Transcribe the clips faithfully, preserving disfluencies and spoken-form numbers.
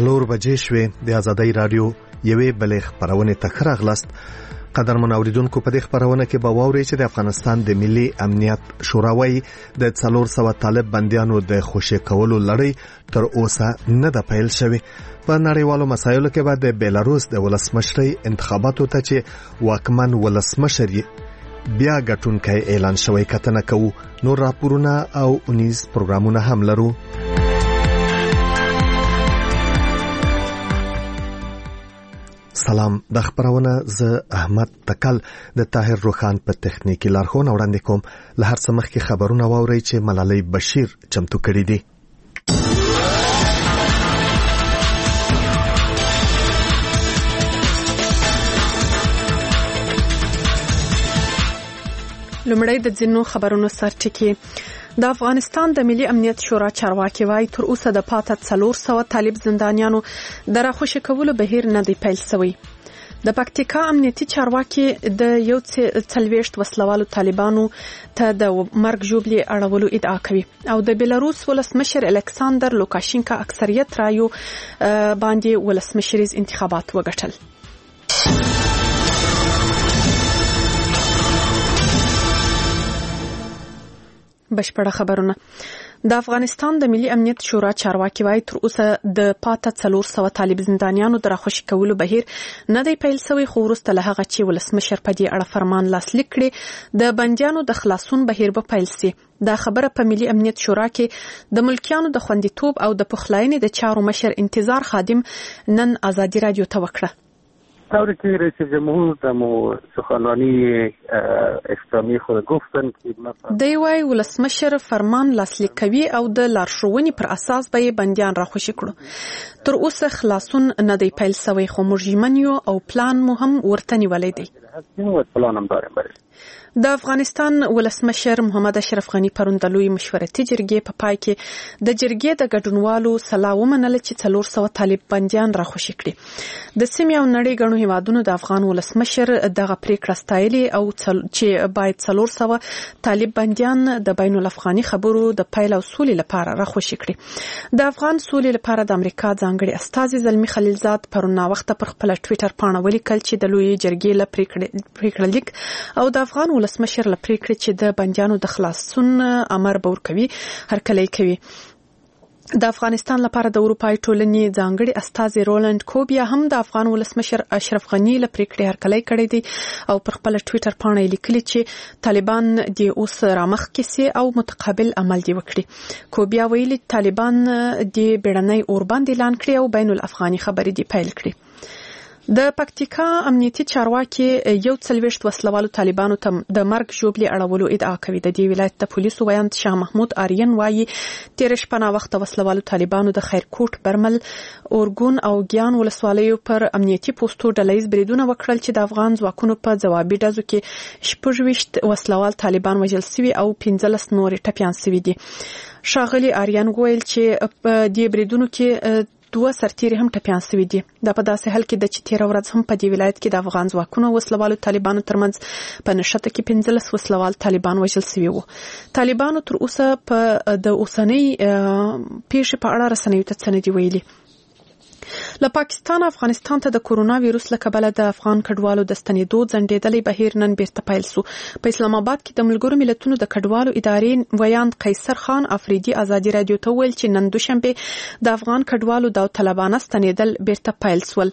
څلور بجې شوې. د آزادۍ رادیو یوې بلې خپرونې ته ښه راغلاست. قدرمن اوریدونکو، په دې خپرونه کې به واورئ چې د افغانستان د ملي امنیت شورا وايي د څلور سوه طالب بندیانو د خوشي کولو لړۍ تر اوسه نه ده پیل شوې. په نړیوالو مسایلو کې به د بیلاروس د ولسمشرۍ انتخاباتو ته چې واکمن ولسمشر بیا ګټونکی اعلان شوی کتنه کوو. نور راپورونه او اونیز پروګرامونه هم لرو. سلام، د خبرونه زه احمد تکل د طاهر روخان په تخنیکی لارښوونه وړاندې کوم. له هر څه مخکې خبرونه واورئ چې ملالۍ بشیر چمتو کړي دي. لومړی د ځینو خبرونو سرټکی. د افغانستان د ملي امنیت شورا چارواکي وايي تر اوسه د پاته څلور سوه طالب زندانیانو د راخوشي کولو بهیر نه دی پیل شوی. د پکتیکا امنیتي چارواکي د یو څلويشت وسلوالو طالبانو ته د مرګ ژوبلې اړولو ادعا کوي او د بیلاروس ولسمشر الکساندر لوکاشینکا اکثریت رایو باندې ولسمشریز انتخابات وګټل. بشپړه خبرونه. د افغانستان د ملي امنیت شورا چارواکي وايي تر اوسه د پاته څلور سوه طالب زندانیانو د راخوشي کولو بهیر نه دی پیل شوی، خو وروسته له هغه چې ولسمشر په دې اړه فرمان لاسلیک کړي د بندیانو د خلاصون بهیر به پیل شي. دا خبره په ملي امنیت شورا کې د ملکیانو د خوندیتوب او د پخلاینې د چارو مشر انتظار خادم نن آزادی رادیو ته وکړه. طوری که رئیس جمهور دمو سخنرانی اسلامی خود گفتن که دی وای ولسمشر فرمان لاسلیک کوي او د لارښوونې پر اساس به بندیان راخوشي کړو. تر اوسه خلاصون نه دی پیل شوی، خو موږ ژمن یو او پلان مو هم ورته نیولی دی. پلان هم داریم برای د افغانستان ولسمشر محمد اشرف غنی پرون د لوی مشورتي جرګې په پای کې د جرګې د ګډونوالو سلا ومنله چې څلور سوه طالب بندیان راخوشي کړي. د سیمې او نړۍ ګڼو هیوادونو د افغان ولسمشر دغه پریکړه ستایلې او چې باید څلور سوه طالب بندیان د بین الافغاني خبرو د پیل او سولې لپاره راخوشي کړي. د افغان سولې لپاره د امریکا ځانګړي استازي زلمی خلیلزاد پرون وخت پر خپل ټوئیټر پاڼه ولیکل چې د لوی جرګې ل پریکړه لیک او د افغان ولسمشر ل پریکړه چې د بندیانو د خلاصون امر به ورکوي هرکلی کوي. د افغانستان لپاره د اروپای ټولنې ځانګړي استازي رولند کوبیا هم د افغان ولسمشر اشرف غنی له پریکړې هرکلی کړی دی او پر خپل ټوئیټر پاڼه لیکلي چې طالبان د اوس رامخ کیسي او متقابل عمل دی وکړي. کوبیا ویلي طالبان د بیړنۍ اوربند اعلان کړی او بین الافغاني خبرې دی پیل کړي. د پکتیکا امنیتي چارواکي یو څلويشت وسلوالو طالبانو ته د مرګ ژوبلې اړولو ادعا کوي. د دې ولایت د پولیسو ویاند شاه محمود آریان وايي تیر شپه نا وخت وسلوالو طالبانو د خیرکوټ، برمل، اورګون او ګیان ولسوالیو پر امنیتي پوسټو ډلهیز بریدونه وکړل چې د افغان ځواکونو په ځوابي ډزو کې شپږویشت وسلوال طالبان وژل شوي او پنځلس نور ټپیان شوي دي. ښاغلي آریان ویل چې په دې بریدونو کې دوه سرتیري هم ټپیان شوي دي. دا په داسې حال کې د چې تیر ورځ هم په دې ولایت کې د افغان ځواکونو وسلوالو طالبانو ترمنځ په نښته کې پنځلس وسلوال طالبان وژل شوي وو. طالبانو تر اوسه په د اوسنۍ پیښې په اړه رسنیو ته څه نه دي ویلي. له پاکستان افغانستان ته د کورونا ویروس له کبله د افغان کډوالو د ستنېدو ځنډېدلی بهیر نن بیرته پیل شو. په اسلام آباد کې د ملګرو ملتونو د کډوالو ادارې ویاند قیصر خان افریدي آزادي رادیو ته ویل چې نن دوشنبه د افغان کډوالو داوطلبانه ستنېدل بیرته پیل شول.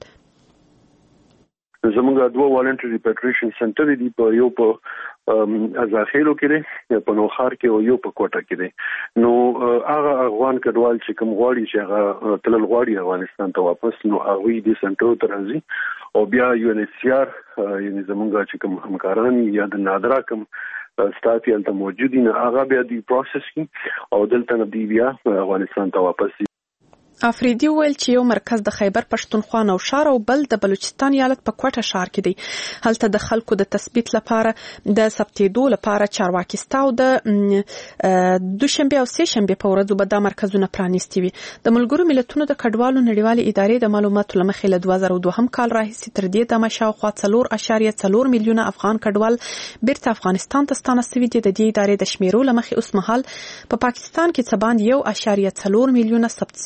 زموږ دوه والنټري ریپاټریشن سنټر دي، په یو په ازاخیلو کې دی، په نوخار کې او یو په کوټه کې دی. نو هغه افغان کډوال چې کوم غواړي چې هغه تلل غواړي افغانستان ته واپس، نو هغه دې سنټر ته راځي او بیا یو ان ایچ سی آر یعنی زموږ چې کوم همکاران یا د نادرا کوم سټاف یې ته موجود دي، هغه بیا دی پروسس کی او دلته نه دی بیا افغانستان ته واپس. افریدي ویل چې یو مرکز د خیبر پښتونخوا نوشهر او بل د بلوچستان ایالت په کوټه ښار کې دی. هلته د خلکو د تثبیت لپاره د ثبتېدو لپاره چارواکي ستا او د دوشنبه او سه شنبه په ورځو به دا مرکزونه پرانیستي وي. د ملګرو ملتونو د کډوالو نړیوالې ادارې د معلوماتو له مخې له دوه زره دوه هم کال راهیسې تر دې دمه شاوخوا څلور اعشاریه څلور میلیونه افغان کډوال بیرته افغانستان ته ستانه شوي دي. د دې ادارې د شمیرو له مخې اوس مهال په پاکستان کې څه باندې یو اعشاریه څلور میلیونه ثبت شوي او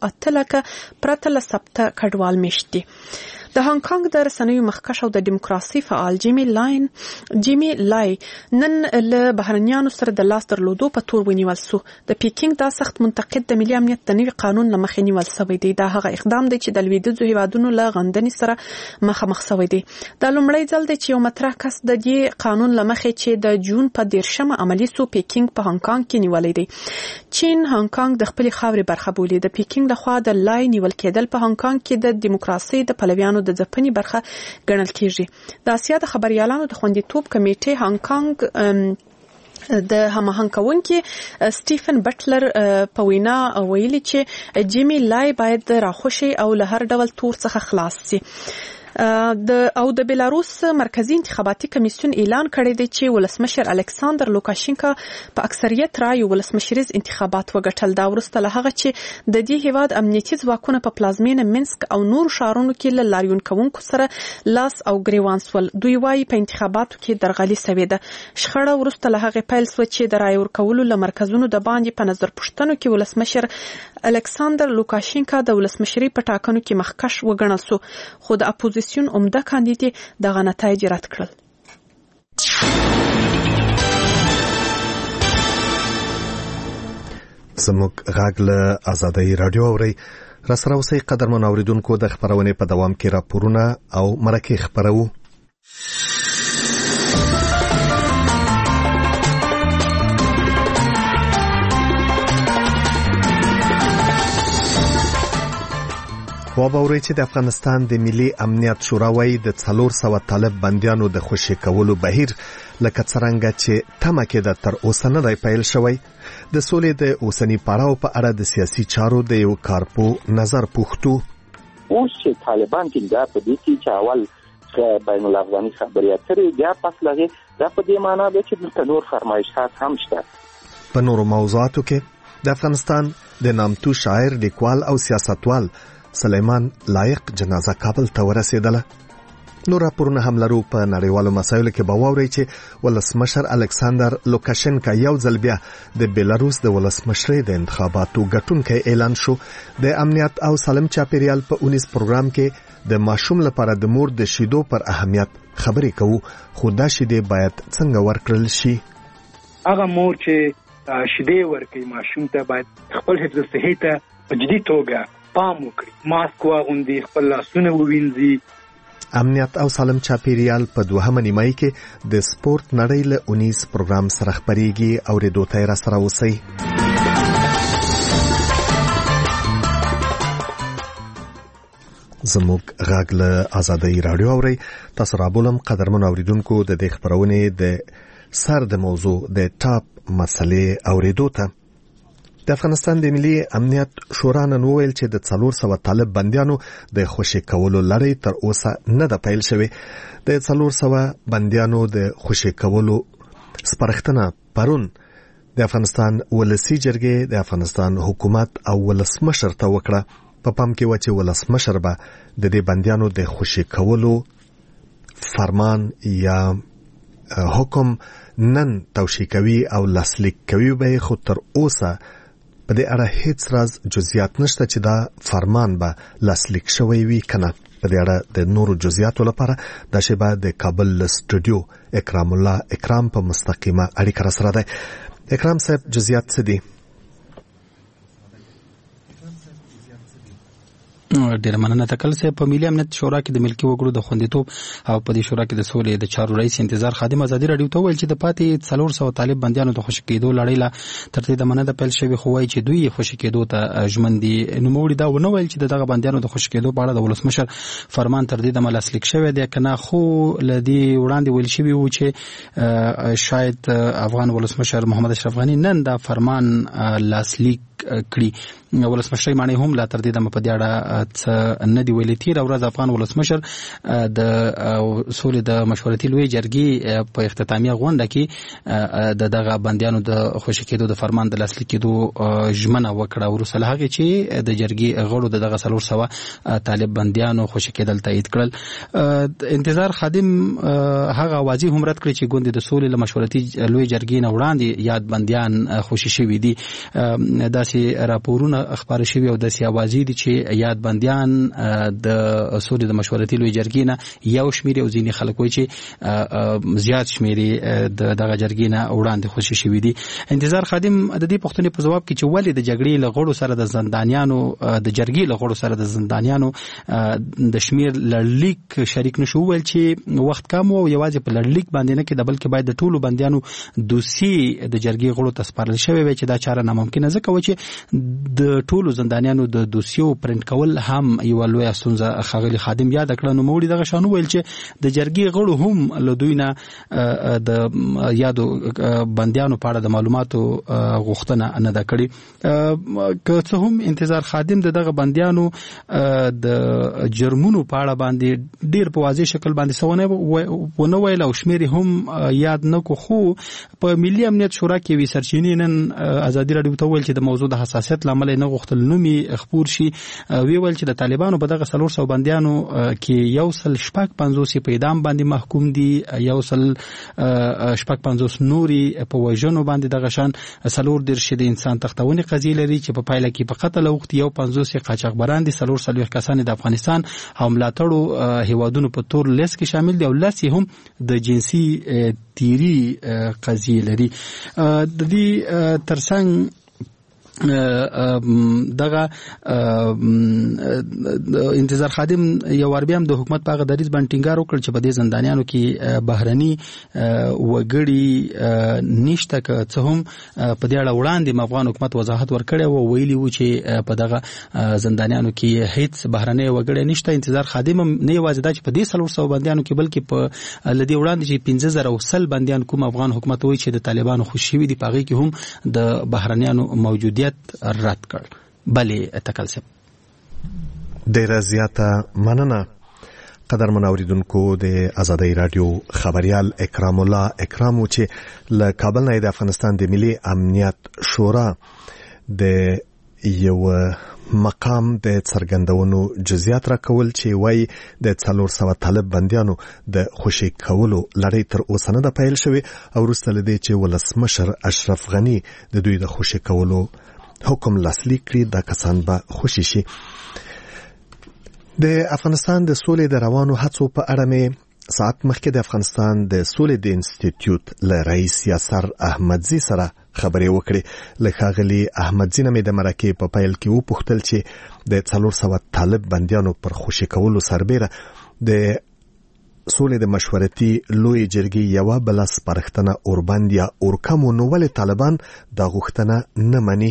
اته لکه پرته له ثبته کډوال میشت دي. د هانګ کانګ د رسنیو مخکښ او د دیموکراسي فعال جیمی لاین جیمی لای نن له بهرنیانو سره د لاس درلودو په تور ونیول سو. د پیکینګ دا سخت منتقد د ملي امنیت د نوي قانون له مخې نیول شوی دی. دا هغه اقدام دی چې د لویدیځو هیوادونو له غندنې سره مخامخ شوی دی. دا لومړی ځل دی چې یو مطرح کس د دې قانون له مخې چې د جون په دیرشمه عملی سو پیکینګ په هانګ کانګ کې نیولې دی. چین هانګ کانګ د خپل خاورې برخه بولي. د پیکینګ لخوا د لای نیول کېدل په هانګ کانګ کې د دیموکراسي د پلویانو د ځپنې برخه ګڼل کیږي. د اسیا د خبريالانو د خوندیتوب کمیټې هانګ کانګ د هماهنګ کوونکي سټیفن بټلر په وینا ویلي چې جیمی لای باید راخوشي او له هر ډول تور څخه خلاص شي. د او د بیلاروس مرکزی انتخاباتي کمیسیون اعلان کړی دی چې ولسمشر الکساندر لوکاشینکا په اکثریت رایو ولسمشریز انتخابات وګټل. دا وروسته له هغه چې د دې هیواد امنیتي ځواکونه په پلازمینه منسک او نور ښارونو کې له لاریون کوونکو سره لاس او ګریوان سول. دوی وايي په انتخاباتو کې درغلي سوې ده. شخړه وروسته له هغه پیل سو چې د رای ورکولو له مرکزونو د باندې په نظر پوښتنو کې ولسمشر الکساندر لوکاشینکا د ولسمشری په ټاکنو کې مخکښ وګڼل سو، خو د اپوزیسیون عمده کاندید دغه نتایج رد کړل. زموږ غږ له آزادۍ رادیو اوري. را سره اوسئ قدرمن اوریدونکو، د خبرونې په دوام کې راپورونه او مرکې خبرو. وابوري چې د افغانستان د ملي امنیت شورا وايي د څلور سوه طالب بنديانو د خوشي کولو بهیر لکه څنګه چې تمه کې د تر اوسه نه دی پیل شوی. د سولې د اوسنی پړاو په اړه د سیاسي چارو د یو کارپو نظر پوښتو. اوس چې طالبان ټینګار په دې کې چې اول بین الافغاني خبري اترې بیا پس لغه دا په دې معنی ده چې د نور فرمایشات هم شته. په نورو موضوعاتو کې د افغانستان د نامتو شاعر، لیکوال او سیاستوال سلیمان لایق جنازه کابل ته ورسېدله. نور راپورونه هم لرو. په نړیوالو مسایلو کې به واورئ چې ولسمشر الکساندر لوکاشینکا یو ځل بیا د بیلاروس د ولسمشرۍ د انتخاباتو ګټونکی اعلان شو. د امنیت او سالم چاپیریال په اونیس پروګرام کې د ماشوم لپاره د مور د شیدو پر اهمیت خبرې کوو، خو دا شیدې باید څنګه ورکړل شي. هغه مور چې شیدې ورکوي ماشوم ته باید خپل حفظ صحت ته په جدي توګه پام وکړي، ماسک واغوندي، خپل لاسونه ووینځي. امنیت او سالم چاپیریال په دوهمه نیمایي کې د سپورت نړۍ له اونیس پروګرام سره خبرېږي او ریډیو ته را سره اوسئ. زموږ غږ له آزادۍ رادیو اوري. تاسو را بولم قدرمن اوریدونکو د دې خبرونې د سر د موضوع د ټاپ مسلې اوریدو ته. د افغانستان د ملي امنیت شورا نن وویل چې د څلور سوه طالب بنديانو د خوشي کولو لړۍ تر اوسه نه ده پیل شوې. د څلور سوه بنديانو د خوشي کولو سپارښتنه پرون د افغانستان ولسی جرګې د افغانستان حکومت او ولسمشر ته وکړه. په پام کې و چې ولسمشر به د دې بنديانو د خوشي کولو فرمان یا حکم نن توشیح کوي او لاسلیک کوي، به خو تر اوسه په دې اړه هیڅ راز جزئیات نشته چې دا فرمان به لاسلیک شوی وي کنه. په دې اړه د نورو جزئیاتو لپاره د شبا د کابل استودیو اکرام الله اکرام په مستقیمه اړیکه سره ده. اکرام صاحب، جزئیات څه دي؟ ډیر مننه. تکل سه په ملي امنیت شورا کې د ملکی وګړو د خوندیتوب او په دې شورا کې د سولې د چارو رئیس انتظار خادم ازادي رادیو ته ویل چې د پاتې څلور سوه طالب بنديانو د خوشي کېدو لړۍ لا ترتیب د مننه د پیل شوی، خو وایي چې دوی خوشي کېدو ته ژمن دي. نو موږ دا ونه ویل چې دغه بنديانو د خوشي کېدو په اړه د ولسمشر فرمان تر دې د ملاسلیک شوی دی کنه، خو لدی وړاندې ویل شوی و چې شاید افغان ولسمشر محمد اشرف غنی نن دا فرمان لاسلیک کړي. ولسمشر معنی هم لا تر دې د مپدیاړه نه دی ویلي. تیر ورځ افغان ولسمشر د سولې د مشورتي لوی جرګې په اختتامیه غونډه کې د دغه بنديانو د خوشي کېدو د فرمان د لاسلیک کېدو ژمنه وکړه. ورسره هغه چې د جرګې غړو د دغه څلور سوه طالب بنديانو خوشي کېدل تایید کړل. انتظار خادم هغه واضح هم رد کړی چې ګوند د سولې له مشورتي لوی جرګې نه وړاندې یاد بنديان خوشي شوي دي. دا داسې راپورونه خبر شوي او داسې اوازې دي چې یاد بندیان د سولې د مشورتي لوی جرګې نه یو شمېر او ځینې خلک وایي چې زیات شمېر د دغه جرګې نه وړاندې خوشي شوي دي. انتظار خادم د دې پوښتنې په ځواب کې چې ولې د جګړې له غړو سره د زندانیانو د جرګې له غړو سره د زندانیانو د شمېر لړلیک شریک نشو ویل چې وخت کم او یوازې په لړلیک باندې نه کې د بلکې باید د ټولو بندیانو دوسیې د جرګې غړو ته سپارل شوی وي چې دا چاره ناممکنه ځکه و چې د ټولو زندانیانو د دوسیو پرنټ کول هم یو لوی ستونزه ښاغلي خادم یاد کړه. نو موږ دغه شانو ویل چې د جرګې غړو هم له دوی نه د یادو بندیانو په اړه د معلوماتو غوښتنه نه ده کړې. که څه هم انتظار خادم د دغه بندیانو د جرمونو په اړه باندې ډیر په واضح شکل باندې سونه ونه ویل او شمېر هم یاد نه کو، خو په ملي امنیت شورا کې وی سرچینې نن ازادي راډیو ته ویل چې د موضوع د حساسیت لامل نه غوښتل نومي خبر شي. وی ویل چې د طالبانو په دغه څلور سوه بندیانو کې یو سل شپږ پنځوس په اعدام باندې محکوم دي، یو سل شپږ پنځوس نوري په وژنو باندې دغه شان څلور دېرش د انسان تختونې قضیې لري چې په پایله کې په قتل اوښتي، یو پنځوس قاچاقبران دي، څلور څلوېښت کسان د افغانستان او ملاتړو هیوادونو په تور لیست کې شامل دي او لس هم د جنسي تیری قضیې لري. د دې ترڅنګ دغه انتظار خادم یو ور بیا هم د حکومت په غدریز باندې ټینګار وکړ چې په دې زندانیانو کې بهرني وګړي نشته، که څه هم په دې اړه وړاندې افغان حکومت وضاحت ورکړی او ویلي و چې په دغه زندانیانو کې هیڅ بهرني وګړي نشته. انتظار خادم نه یوازې دا چې په دې څلور سوه بندیانو کې بلکې په لدې وړاندې چې پنځه زره او سل بندیان کوم افغان حکومت وایي چې د طالبانو خوشي وي دي په هغې کې هم د بهرنیانو موجودیت رد کړ. بلې تکل سب ډیره زیاته مننه. قدرمن اوریدونکو، د آزادۍ رادیو خبريال اکرام الله اکرامو چې له کابل نه د افغانستان د ملي امنیت شورا د یو مقام د څرګندونو جزئیات را کول چې وای د څلور سوه طالب بندیانو د خوشي کولو لړۍ تر اوسه نه ده پیل شوې او وروسته له دې چې ولسمشر اشرف غني د دوی د خوشي کولو حکم لاسلیک کړي، دا کسان به خوشي شي. د افغانستان د سولې د روانو هڅو په اړه مې ساعت مخکې د افغانستان د سولې د انسټیټیوټ له رئیس یاسر احمدزي سره خبرې وکړې. له ښاغلي احمدزي نه مې د مرکې په پیل کې وپوښتل چې د څلور سوه طالب بندیانو پر خوشي کولو سربیره د سولې د مشورتي لوی جرګې یوه بله سپارښتنه اوربند یا اورکمو، نو ولې طالبان دا غوښتنه نه مني؟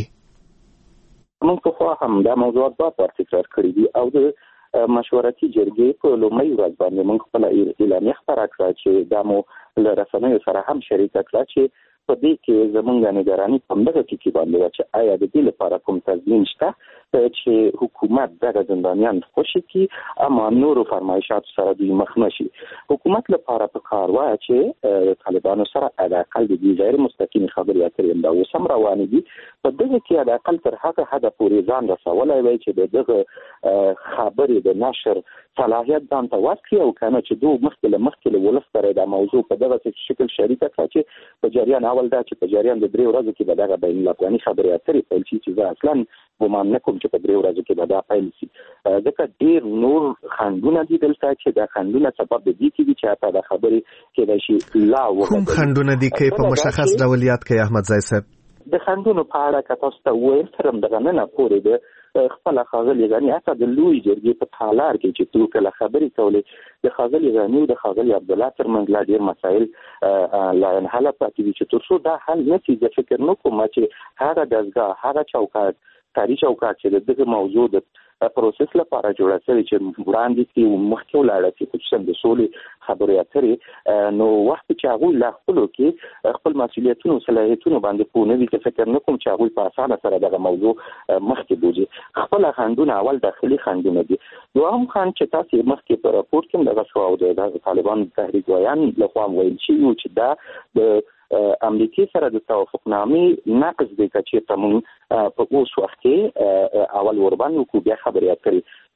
موږ په خوا هم دا موضوعات دوه بار تکرار کړي دي او د مشورتي جرګې په لومړۍ ورځ باندې موږ خپله اعلامیه خپره کړه چې دا مو له رسنیو سره هم شریکه کړه چې په دې کې زموږ نگراني په همدغه ټکي باندې وه چې آیا د دې لپاره کوم تضمین شته چې حکومت دغه زندانیان خوشي کړي اما نورو فرمایشاتو سره دوی مخ نشي. حکومت لپاره پکار وایي چې طالبانو سره حداقل د دې غیر مستقیمې خبرې اترې دا اوس هم روانې دي. په دغه کې حداقل تر هغه حده پورې ځان رسولی وی چې د دغه خبرې د نشر صلاحیت ځان ته ورکړي او که نه چې دوی مخکې له مخکې له ولس سره دا موضوع په دغه شکل شریکه کړه چې په جریان اول دا چې په جریان د درې ورځو کې به دغه بین الافغاني خبرې اترې پیل شي چې زه اصلا ګمان نه کوم چې په درې ورځو کې به دا پیل شي. ځکه ډېر نور خنډونه دي دلته چې دا خنډونه سبب د دې کېږي چې حتی دا خبرې کېدای شي لا وغځوي. کوم خنډونه دي که په مشخص ډول یاد کړئ احمدزی صاحب؟ د خنډونو په اړه که تاسو ته وویل تر همدغه ننه پورې د خپله ښاغلي غني حتی د لوی جرګې په تالار کې چې دوی کله خبرې کولې د ښاغلي غني او د ښاغلي عبدالله ترمنځ لا ډېر مسایل لا انحله پاتې دي چې تر څو دا حل نه شي زه فکر نه کوم چې هغه دستګاه هغه چوکاټ کاري چوکاټ چې د دغه موضوع د پروسس لپاره جوړه شوې چې وړاندې کې مخکې ولاړه چې خصوصا د سولې خبرې اترې نو وخت چې هغوی لا خپلو کې خپل مسؤلیتونو صلاحیتونو باندې پوه نه وي که فکر نه کوم چې هغوی په اسانه سره دغه موضوع مخکې بوځي. خپله خنډونه اول داخلي خنډونه دي. دوهم خنډ چې تاسې مخکې په راپور کې هم دغه شو او د طالبانو تحریک ویان لخوا ویل شوي وو چې دا د امریکای سره د توافقنامې نقض دی که چېرته موږ په اوس وخت کې اول ورباندې وکړو بیا خبرې اترې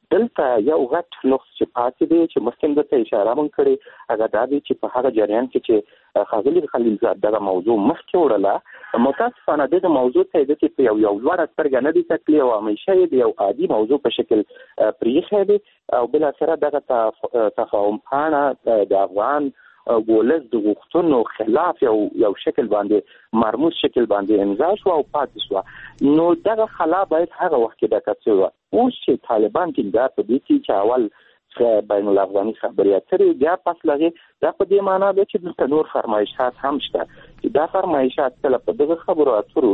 دلته یو غټ نقص چې پاتې دی چې مخکې ته اشاره مونږ کړې هغه دا دی چې په هغه جریان کې چې ښاغلي خلیلزاد دغه موضوع مخکې وړله متاسفانه د موضوع ته د چې یو یو لوړه سترګه نه دي تکلی او همیشه د یو عادي موضوع په شکل پریښی دی او بالاخره دغه تفاهم پاڼه د افغان ولس د غوښتنو خلاف یو یو شکل باندې مرموز شکل باندې امضا شو او پاتې شو نو دغه خلا باید هغه وخت کې ډکه شي اوس چې طالبان ټینګار په دې کې چې اول بین الافغاني خبرې اترې بیا پس لغې دا په دې معنا ده چې دلته نور فرمایشات هم شته چې دا فرمایشات کله په دغه خبرو اترو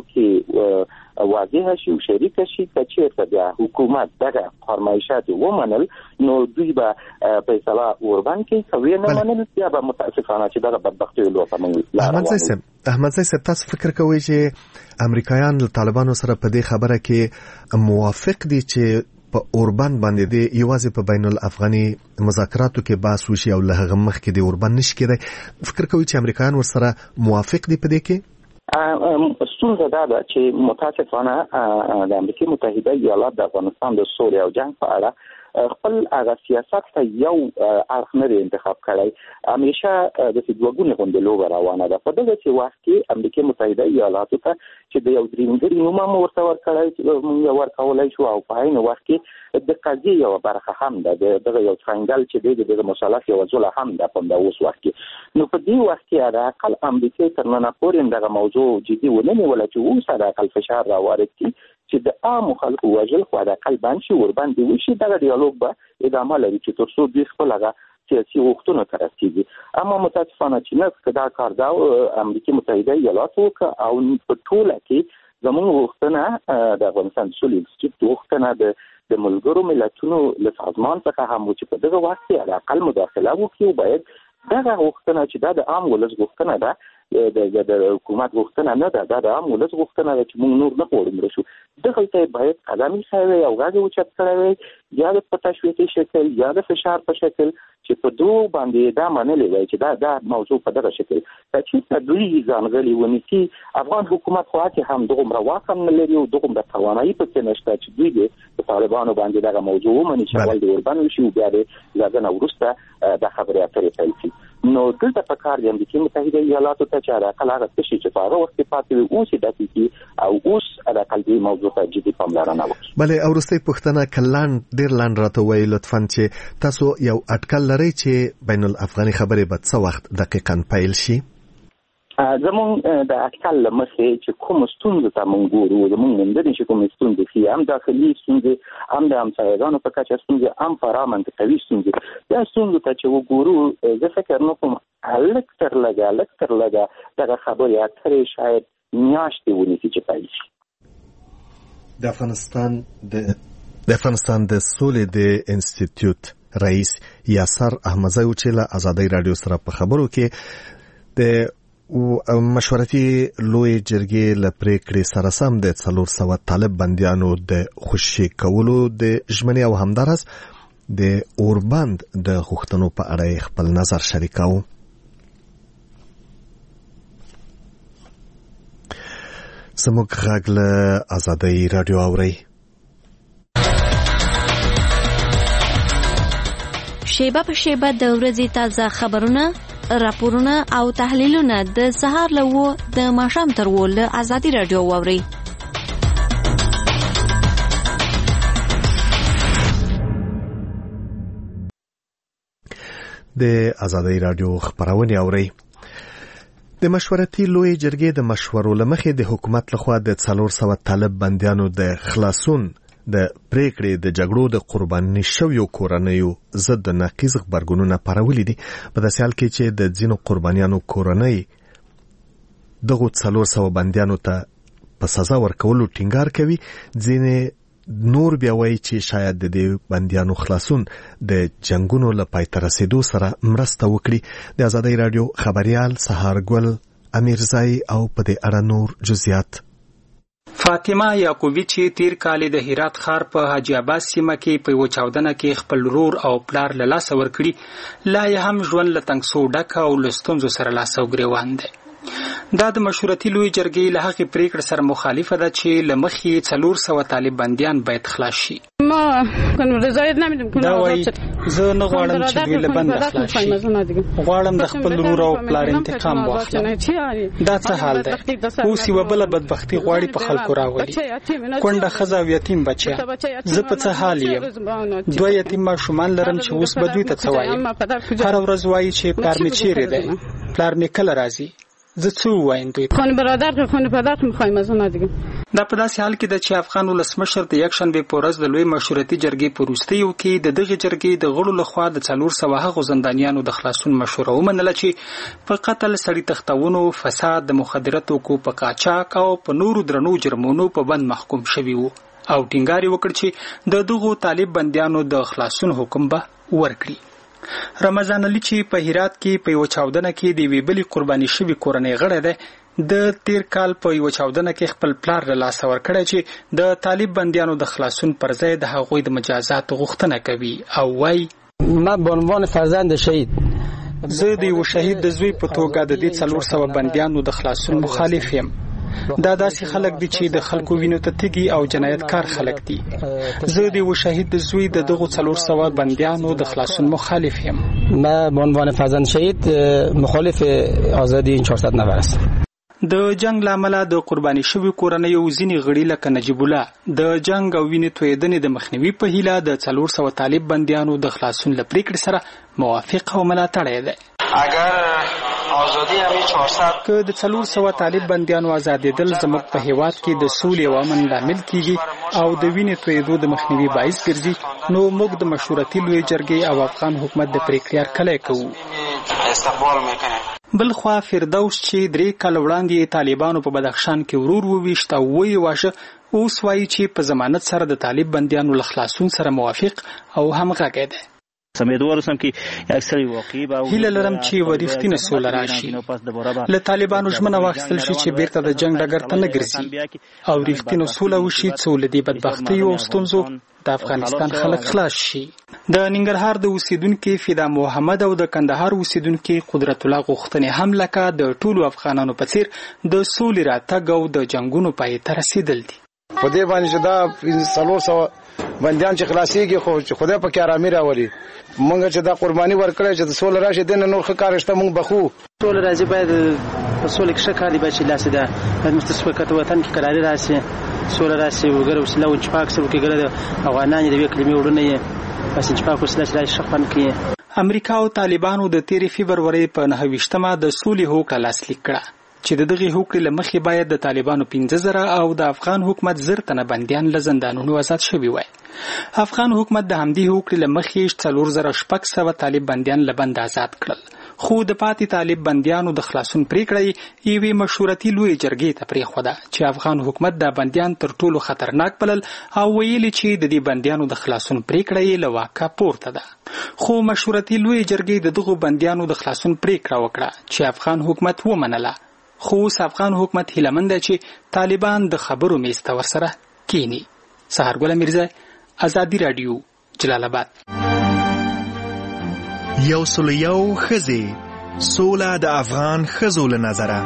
کې واضح شي او شریک شي چې چیرته بیا حکومت دغه فرمایشات ومنل نو دوی به فیصله وربان کوي کوي نه منل بیا به متاسفانه چې دغه بدبختي لو په موږ احمد زیسم احمد زیسم تاسو فکر کوئ چې امریکایان له طالبانو سره په دې خبره کې موافق دي چې په اوربان باندې دی یوازې په بین الافغاني مذاکراتو کې بحث وشي او له هغه مخکې دی اوربان نشي کېدای فکر کوي چې امریکایان ورسره موافق دي په دې کې ستونزه دا ده چې متاسفانه د امریکا متحده ایالات د افغانستان د سولې او جنگ په اړه خپل هغه سیاست ته یو اړخ نه انتخاب کړی همیشه د دوګونې غونډې لوبه روانه ده په دغه چې وخت کې امریکا متحده ایالاتو ته چې د یو درېمګړي نوم هم ورته ورکړی موږ ورکولی شو او په عین وخت کې د قضیې یوه برخه هم ده دغه یو ټرینګل چې دی د دغه مثلث یوه ځوله هم ده په همدا اوس وخت کې نو په دې وخت کې حداقل امریکا تر ننه پورې دغه موضوع جدي ونه نیوله چې اوس حداقل فشار راوارد کړي چې د عامو خلکو وژل خو حداقل باندې ورباندې وشي دغه ډیالوګ به ادامه لري چې تر څو دوی خپل هغه سیاسي غوښتنو ته رسېږي اما متاسفانه چې نه که دا کار دا امریکا متحده ایالاتو وکړه او په ټوله کې زموږ غوښتنه د افغانستان سولې انسټیټیوټ غوښتنه د د ملګرو ملتونو له سازمان څخه هم چې په دغه وخت کې حداقل مداخله وکړي او باید دغه غوښتنه چې دا د عام ولس غوښتنه ده د د حکومت غوښتنه نه ده دا د عام ولس غوښتنه ده چې موږ نور نه غواړو شو دغه ته باید قدم ایښی او غاړه اوچت کړی یا د په تشویقي شکل یا د فشار په شکل چې په دوه باندې دا منلې وای چې دا دا موضوع په دغه شکل چې دوی ځانګړي ونیسي افغان حکومت خو هغه هم دغه واکم نه لري او دغه د توانایي په څیر نشته چې دوی د طالبانو باندې دغه موضوع ومني چې ول د وربان شي بیا د ځګنه ورسته د خبرې اترې پیل شي نو دلته په کار دی چې متحده ایالاتو ته چې راکړه هغه څه چې په هغه وخت پاتې اوس د دقیقې او اوس د قلبي موضوع ته جدي پاملرنه وکړي بلې اورستي پښتنه کلان ډیر لاند راته وی لطفاً چې تاسو یو اټکل لرئ چې بین الافغاني خبرې به څه وخت دقیقاً پیل شي زمون د اټکل لمخې چې کوم ستونزې ته مونږ ګورو زمون موندنې چې کوم ستونزې دي هم داخلي ستونزې هم د همسایګانو په کچه ستونزې هم فرامن کوي ستونزې دا ستونزې ته چې وګورو زه فکر نه کوم الک تر لګا الک تر لګا دغه خبرې اترې شاید میاشتې ونیسي چې پیل شي د افغانستان د د افغانستان د سولې د انسټیټیوټ رئیس یاسر احمدزی چې له ازادي رادیو سره په خبرو کې د او مشورتي لوی جرګې ل پریکړې سره سم د څلور سوه طالب بنديانو د خوشي کولو د ژمنې او همدارس د اوربند د غوښتنو په اړه خپل نظر شریکاو سموږ غږ له ازادي رادیو اوري شیبه په شیبه د ورځې تازه خبرونه راپورونه او تحلیلونه د سهار له و د ماښام تر و له ازادي رادیو واوري د ازادي رادیو خبرونه اوري د مشورتي لوی جرګې د مشورو لمخې د حکومت لخوا د څلور سوه طالب بنديانو د خلاصون د پریکړې د جګړو د قرباني شویو کورنیو ضد نقیض خبرګونونه پارولې دي په داسې حال کې چې د ځینو قربانیانو کورنۍ دغه څلور سوه بنديانو ته په سزا ورکولو ټینګار کوي ځینې نور بیا وایي چې شاید د دې بنديانو خلاصون د جنگونو له پای ته رسیدو سره مرسته وکړي د ازادي رادیو خبريال سهارګل امیرزای او په دې اړه نور جزئیات فاطمه یعقوبی چې تیر کال د هرات ښار په حاجی عباس سیمه کې په یو چاودنه کې خپل رور او پلار له لاسه ورکړي لا یې هم ژوند له تنګ سو ډک او له ستونزو سره لاس او ګریوان دی دا د مشورتي لوی جرګې له هغې پریکړې سره مخالفه ده چې له مخې څلور سوه طالب بندیان باید خلاص شي. دا وایي زه نه غواړم چې دوی له بنده خلاص شي، غواړم د خپل ورور او پلار انتقام واخلم. دا څه حال دی؟ اوس یوه بله بدبختي غواړي په خلکو راولي. کونډه ښځه او یتیم بچیان، زه په څه حال یم؟ دوه یتیم ماشومان لرم چې اوس به دوی ته څه وایم؟ هره ورځ وایي چې پلار مې چیرې دی، پلار مې کله راځي؟ زه څه ووایم دوی ته؟ دا په داسې حال کې ده چې افغان ولسمشر د یکشنبې په ورځ د لوی مشورتي جرګې په وروستیو کې د دغې جرګې د غړو لخوا د څلور سوه هغو زندانیانو د خلاصون مشوره ومنله چې په قتل، سړي تښتونو، فساد، د مخدره توکو په قاچاق او په نورو درنو جرمونو په بند محکوم شوي وو، او ټینګار یې وکړ چې د دغو طالب بندیانو د خلاصون حکم به ورکړي. رمضان علي چې په هرات کې په یوه چاودنه کې د یوې بلې قرباني شوي کورنۍ غړی دی، د تیر کال په یوه چاودنه کې خپل پلار له لاسه ورکړی چې د طالب بندیانو د خلاصون پر ځای د هغوی د مجازات غوښتنه کوي، او وایي ما به عنوان فرزند شهید زه د یوه شهید د زوی په توګه د دې څلور سوه بندیانو د خلاصون مخالف یم. دا داسې خلک دي چې د خلکو وینو ته تږي او جنایتکار خلک دي. زه د یوه شهید د زوی د دغو څلور سوه بندیانو د خلاصون مخالف یم. ما به عنوان فرزند شهید مخالف آزادی این چهارصد نفر است. د جنگ لامله د قرباني شوي کورنیو ځینې غړي لکه نجیب الله د جنگ او وینې تویدنې د مخنیوي په هیله د څلور سوه طالب بندیانو د خلاصون له پریکړې سره موافق او ملاتړی دی. اگر آزادی همین چهارصد که د څلور سوه طالب بندیانو آزادېدل زموږ په هیواد کې د سولې او امن لامل کیږي او د وینې تویدو د مخنیوي باعث ګرځي، نو موږ د مشورتي لوی جرګې او افغان حکومت د پریکړې هرکلی کوو. استقبال میکنه. بل خوا فردوس چې درې کاله وړاندې طالبانو په بدخشان کې ورور وویشت او ویې واشه، اوس وایي چې په ضمانت سره د طالب بندیانو له خلاصون سره موافق او همغږی دی. هیله لرم چې یوه رښتینې سوله راشي، له طالبانو ژمنه واخیستل شي چې بیرته د جنګ ډګر ته نه ګرځي او رښتینې سوله وشي، څو له دې بدبختیو او ستونزو د افغانستان خلک خلاص شي. د ننګرهار د اوسیدونکي فدا محمد او د کندهار اوسیدونکي قدرت الله غوښتنې هم لکه د ټولو افغانانو په څیر د سولې راتګ او د جنګونو پای ته رسیدل دي. په دې باندې چې دا څلور سوه بندیان چې خلاصېږي، خو خدای پکې ارامي راولي. موږ چې دا قرباني ورکړی چې د سوله راشي، دنه نور ښه کار شته، موږ بخو سوله راځي. باید په سوله کې ښه کار دی، باید چې لاسې ده باید مستثبت وطن کې قراري راشي، سوله راشي، وګړه وسله و انچپاک سره کې ګره د افغانان د یوې کلمې وړونه یې بس انچپاک وسله چې راشي ښه خوند کوي. امریکا او طالبانو د تیرې فبرورۍ په نهه ویشتمه د سولې هوکړه لاسلیک کړه چې د دغې هوکړې له مخې باید د طالبانو پنځه زره او د افغان حکومت زر تنه بندیان له زندانونو آزاد شوي وای. افغان حکومت د همدې هوکړې له مخې څلور زره شپږ سوه طالب بندیان له بند آزاد کړل، خو د پاتې طالب بندیانو د خلاصون پریکړه یوې مشورتي لوی جرګې ته پرېښوده چې افغان حکومت دا بندیان تر ټولو خطرناک بلل او ویلي چې د دې بندیانو د خلاصون پریکړه یې له واکه پورته ده. خو مشورتي لوی جرګې د دغو بندیانو د خلاصون پریکړه وکړه چې افغان حکومت ومنله، خو اوس افغان حکومت هیلهمند دی چې طالبان د خبرو میز ته ورسره کینی. سهارګل میرزا، ازادي رادیو، جلال آباد. یو سل یو ښځې، سوله د افغان ښځو له نظره.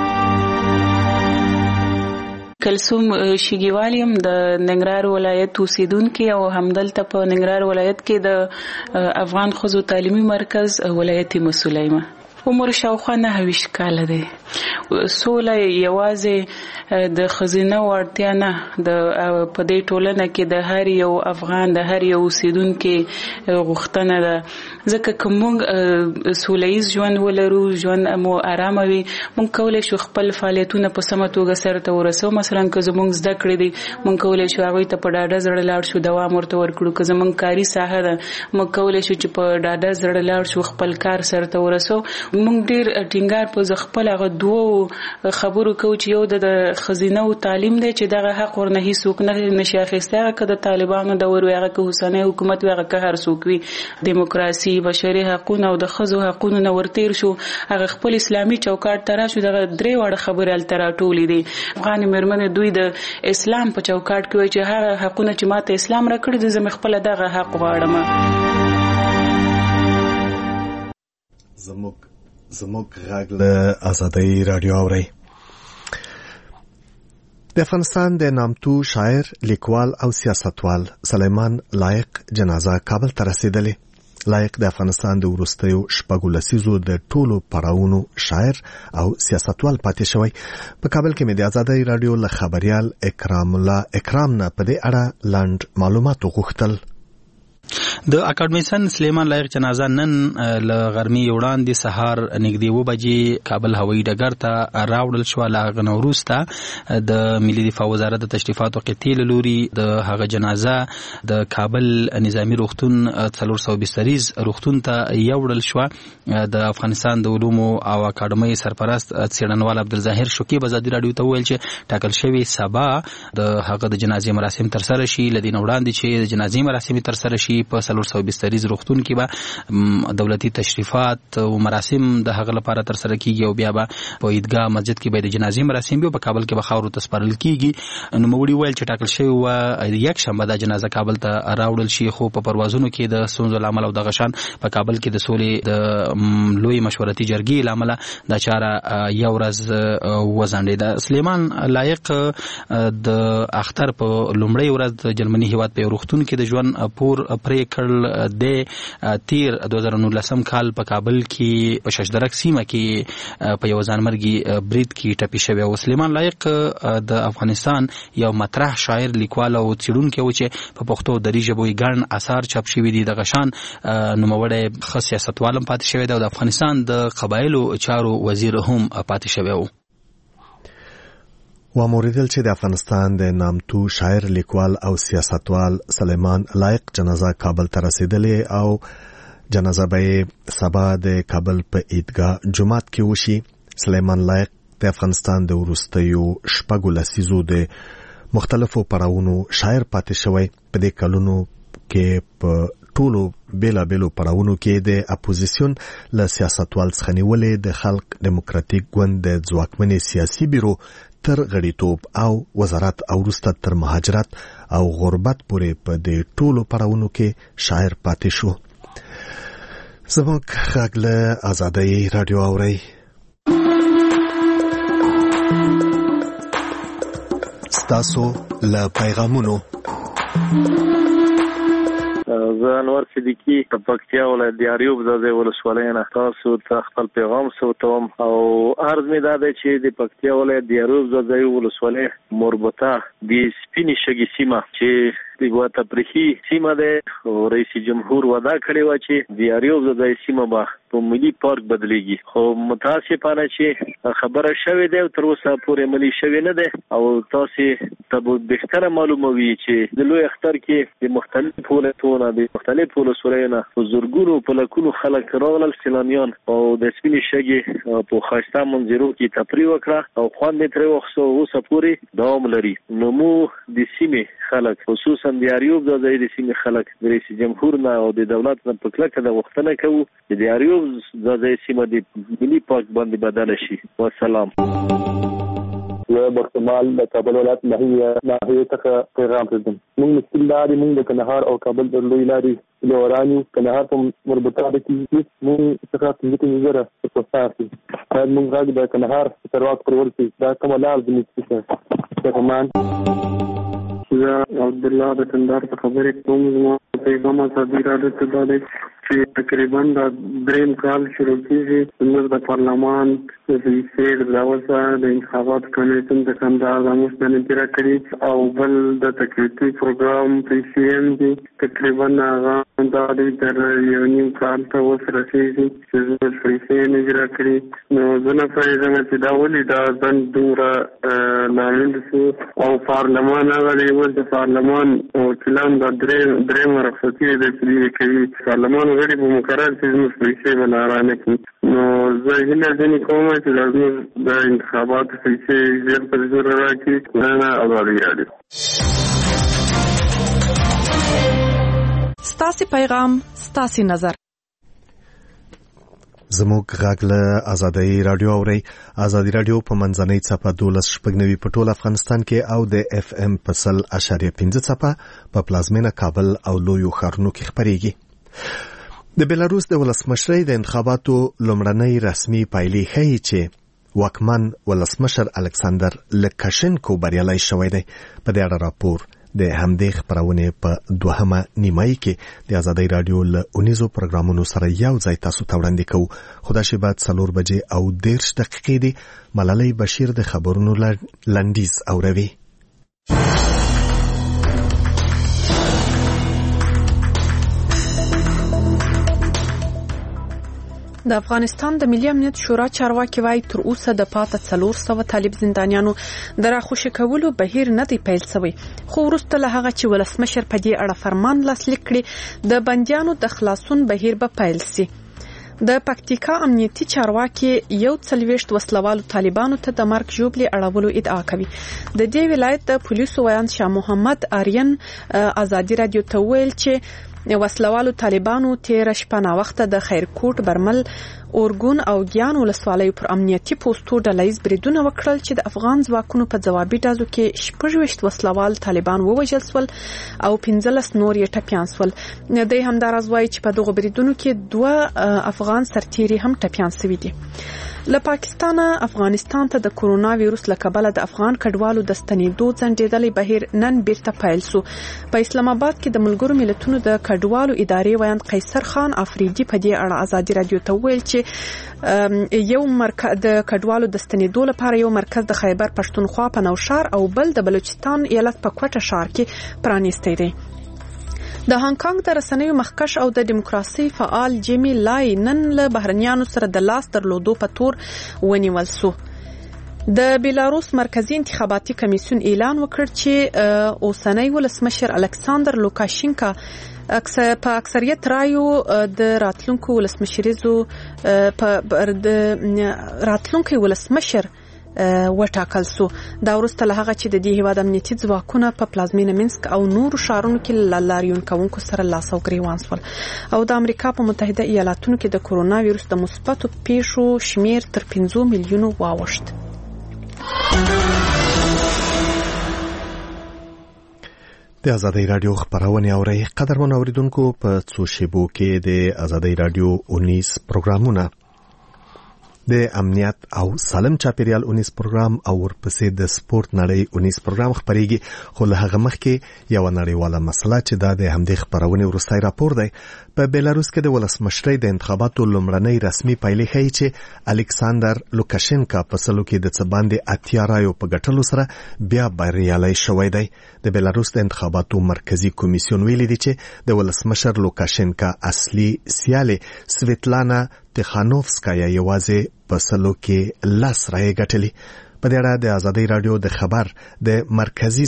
کلثوم شیګیوال یم، د ننګرهار ولایت اوسیدونکې او همدلته په ننګرهار ولایت کې د افغان ښځو تعلیمي مرکز ولایتي مسؤله یم. عمر شاوخوا نهه ویشت کاله دی. سوله یوازې د ښځینه وړتیا نه، د په دې ټولنه کې د هر یو افغان، د هر یو اوسیدونکي غوښتنه ده، ځکه که موږ سوله ییز ژوند ولرو، ژوند مو ارامه وي، موږ کولی شو خپل فعالیتونه په سمه توګه سرته ورسوو. مثلا که زموږ زده کړې دي، موږ کولی شو هغوی ته په ډاډه زړه لاړ شو، دوام ورته ورکړو. که زموږ کاري ساحه ده، موږ کولی شو چې په ډاډه زړه لاړ شو، خپل کار سرته ورسوو. موږ ډیر ټینګار په خپل هغه دوه خبرو کوو چې یو د ښځینه تعلیم دی چې دغه حق ورنه هیڅوک نه نشي اخیستی، هغه که د طالبانو دور وي، هغه که اوسنی حکومت وي، هغه که هر څوک وي. دیموکراسي، بشري حقونه او د ښځو حقونو نه ورتیر شو، هغه خپل اسلامي چوکاټ ته راشو. دغه درې واړه خبرې هلته راټولې دي. افغانې مېرمنې دوی د اسلام په چوکاټ کې وایي چې هغه حقونه چې ماته اسلام راکړي دي، زه مې خپله دغه حق غواړم. زموږ زموږ غږ له آزادۍ رادیو اوري. د افغانستان د نامتو شاعر، لیکوال او سیاستوال سلیمان لایق جنازه کابل ته رسیدلې. لایق د افغانستان د وروستیو شپږو لسیزو د ټولو پړاوونو شاعر او سیاستوال پاتې شوی. په کابل کې مې د آزادۍ رادیو له خبريال اکرام الله اکرام نه په دې اړه لاند معلومات وغوښتل. د اکاډمیسن سلیمان لایق جنازه نن له غرمې وړاندې سهار نږدې و بجې کابل هوایي ډګر ته راوړل شو. له هغه نه وروسته د ملي دفاع وزارت د تشریفاتو قطعې له لوري د هغه جنازه د کابل نظامي روغتون څلور سوه بستریز روغتون ته یوړل شو. د افغانستان د علومو او اکاډمۍ سرپرست څېړنوال عبدالظاهر شکیب ازادي راډیو ته وویل چې ټاکل شوی سبا د هغه د جنازې مراسم ترسره شي. له دې نه وړاندې چې د جنازې مراسم ترسره شي په څلور سوه بستریز روغتون کې به دولتي تشریفات او مراسم د هغه لپاره ترسره کیږي او بیا به په عیدګاه مسجد کې به د جنازې مراسم وي. په کابل کې به خاورو ته سپارل کیږي. نو موږ ویل چې ټاکل شوی و یک شنبه د جنازه کابل ته راوړل شي، خو په پروازونو کې د ستونزو له امله او د غشان په کابل کې د سولې د لوی مشورتي جرګې له امله دا چاره یو ورځ وځنډېده. سلیمان لایق د اختر په لومړۍ ورځ د جرمني هیواد په روغتون کې د ژوند پور پرې کړل. د تیر دوه زره نولسم کال په کابل کې په ششدرک سیمه کې په یو ځانمرګي برید کې ټپي شوی و. سلیمان لایق د افغانستان یو مطرح شاعر، لیکوال او څېړونکی و چې په پښتو دري ژبو یې ګڼ اثار چاپ شوي دي. د غشان نوموړی ښه سیاستوال هم پاتې شوی دی او د افغانستان د قبایلو چارو وزیر هم پاتې شوی و. و موریدل چې د افغانستان د نامتو شاعر، لیکوال او سیاستوال سلیمان لایق جنازه کابل ته رسیدلې او جنازه به سبا د کابل په عیدګاه جمعات کې وشي. سلیمان لایق د افغانستان د وروستیو شپږو لسیزو د مختلفو پړاوونو شاعر پاتې شوی. په دې کلونو کې په ټولو بیلا بیلو پړاوونو کې د اپوزیسیون له سیاستوال څخه نیولې د خلق دیموکراتیک ګوند د ځواکمنې سیاسي بیرو تر غړیتوب او وزارت او وروسته تر مهاجرت او غربت پورې په دې ټولو پړاوونو کې شاعر پاتې شو. زموږ غږ له آزادۍ رادیو اورئ. ستاسو له پیغامونو زه انور صدیقي د پکتیا ولایت د اریوب د ولسوالۍ نه تاسو ته خپل پیغام سوتوم او عرض مې دا دی چې د پکتیا ولایت د اریوب د ولسوالۍ مربوطه د سپینې شګې سیمه چې د یوه تفریحي سیمه ده او رئیس جمهور وعده کړې وه چې د اریوب د سیمه به په ملي پارک بدلیږي، خو متاسفانه چې خبره شوې ده او تر اوسه پورې عملي شوې نه ده. او تاسو ته به بهتره معلومه وي چې د لوی اختر کې د مختلفو ولایتونو د مختلفو ولسوالیو نه په زرګونو په لکونو خلک راغلل سیلانیان او د سپینې شګې په ښایسته منظرو کې تفریح وکړه او خوند یې ترې واخیسته او اوسه پورې دوام لري. نو موږ د سیمې خلک خصوصا د اریوب د ځای د سیمې خلک د رئیس جمهور نه او د دولت نه په کلکه د غوښتنه کوو چې د اریوب د ځای سیمه د ملي پارک باندې بدله شي. والسلام. زه بختمال د کابل ولایت ناحیې ناحیې څخه پیغام پرېږدم. موږ مسکین لارې موږ د کندهار او کابل د لوی لارې لورانو کندهار په مربوطه کې موږ څخه پنځه زره پوسټار دي. باید موږ غږ د کندهار چارواکو پر ورسي دا کومه لار زموږ څخه پیغامان. زه عبدالله د کندهار څخه خبرې کوم. زما پیغام آزادي راډیو ته دا دی چې تقریبا دا دریم کال شروع کېږي. زموږ د پارلمان د رییس د لاوسه د انتخاباتو کمیسیون د کندهار زموږ ته نتیجه راکړي او بل د تکلیفي پروګرام پی سی ایم دی تقریبا هغه دا د تر یو نیم کال ته اوس رسېږي چې زموږ پیسې یې نتیجه راکړي. نو زه نه پوهېږم چې دا ولې دا ځنډ دومره لامل شو او پارلمان هغه دی اوس د پارلمان وکیلان دا درېیمه رخصتي د پرې کوي. پارلمان غړي په مقرر چې زموږ پیسې به نارانه کړي. نو زه هیله ځینې کوم چې دا زموږ د انتخاباتو پیسې ژر تر ژره راکړي. نه آزادي راډیو. ستاسې پیغام ستاسې نظر. زموږ غږ له آزادۍ رادیو اورئ. آزادي رادیو په منځنۍ څپه دولس شپږ نوي په ټول افغانستان کې او د اف ام په سل اشاریه پنځه څپه په پلازمینه کابل او لویو ښارونو کې خپرېږي. د بیلاروس د ولسمشرۍ د انتخاباتو لومړنۍ رسمي پایلې ښیي چې واکمن ولسمشر الکساندر لوکاشنکو بریالی شوی دی. په دې اړه راپور د همدې خبرونې په دوهمه نیمایي کې د ازادۍ رادیو له اونیزو پروګرامونو سره یو ځای تاسو ته وړاندې کوو. خو دا شی بعد څلور بجې او دېرش دقیقې دي. ملالۍ بشیر د خبرونو لنډیز اوروي. د افغانستان د ملي امنیت شورا چارواکي وایي تر اوسه د پاته څلور سوه طالب زندانیانو د راخوشي کولو بهیر نه دی پیل شوی، خو وروسته له هغه چې ولسمشر په دې اړه فرمان لاسلیک کړي د بندیانو د خلاصون بهیر به پیل شي. د پکتیکا امنیتي چارواکي یو څلوېښت وسلوالو طالبانو ته د مرګ ژوبلې اړولو ادعا کوي. د دې ولایت د پولیسو ویاند شاه محمد آریان ازادي رادیو ته ویل چې وسلوالو طالبانو تیر شپه نا وخته د خیرکوټ، برمل، اورګون او ګیان ولسوالیو پر امنیتي پوسټو ډلهییز بریدونه وکړل چې د افغان ځواکونو په ځوابي ډزو کې شپږ ویشت وسلوال طالبان ووژل شول او پنځلس نور یې ټپیان شول. دوی همداراز وایي چې په دغو بریدونو کې دوه افغان سرتیري هم ټپیان شوي دي. له پاکستانه افغانستان ته د کرونا ویروس له کبله د افغان کډوالو د ستنېدو ځنډېدلی بهیر نن بیرته پیل شو. په اسلام آباد کې د ملګرو ملتونو د کډوالو ادارې ویاند قیصر خان افریدي په دې اړه ازادي رادیو ته ویل چې یو مرکز د کډوالو د ستنېدو لپاره یو مرکز د خیبر پښتونخوا په نوشهر او بل د بلوچستان ایالت په کوټه ښار کې پرانیستی دی. د هانګ کانګ د رسنیو مخکش او د دیموکراسي فعال جیمی لای نن له بهرنیانو سره د لاس درلودو په تور ونیول شو. د بیلاروس مرکزی انتخاباتي کمیسیون اعلان وکړ چې اوسنی ولسمشر الکساندر لوکاشینکا په اکثریت رایو د راتلونکو ولسمشریزو په د راتلونکو ولسمشر وټاکل شو. دا وروسته له هغه چې د دې هیواد امنیتي ځواکونه په پلازمینه منسک او نورو ښارونو کې له لاریون کوونکو سره لاس او ګریوان شول او د امریکا په متحده ایالاتونو کې د کرونا ویروس د مثبتو پیښو شمیر تر پنځو میلیونو واوښت. د ازادۍ رادیو خبرونه اورئ. قدرمن اوریدونکو، په څو شیبو کې د ازادۍ رادیو اونیز پروګرامونه د امنیت او سالم چاپیریال اونیز پروګرام او ورپسې د سپورت نړۍ اونیز پروګرام خبرېږي. خو له هغه مخکې یو نړیواله مسله چې دا د همدې خبرونې وروستی راپور دی. په بیلاروس کې د ولسمشرۍ د انتخاباتو لومړنۍ رسمي پایلې ښیي چې الکساندر لوکاشنکا په سلو کې د څه باندې اتیا رایو په ګټلو سره بیا بریالی شوی دی. د بیلاروس د انتخاباتو مرکزی کمیسیون ویلي دی چې د ولسمشر لوکاشنکا اصلي سیالې سویتلانا تخانوفسکایا یوازې په سلو کې لس رایې ګټلې. په دې اړه د ازادۍ رادیو د خبر د مرکزی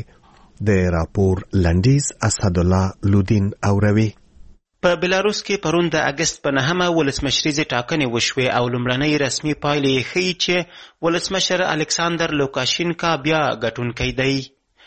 څانګې د راپور لنډیز اسدالله لودین اوروي. په بیلاروس کې پرون د اگست په نهمه ولسمشریزې ټاکنې وشوې او لومړنۍ رسمي پایلې یې ښیي چې ولسمشر الکساندر لوکاشینکا بیا ګټونکی دی.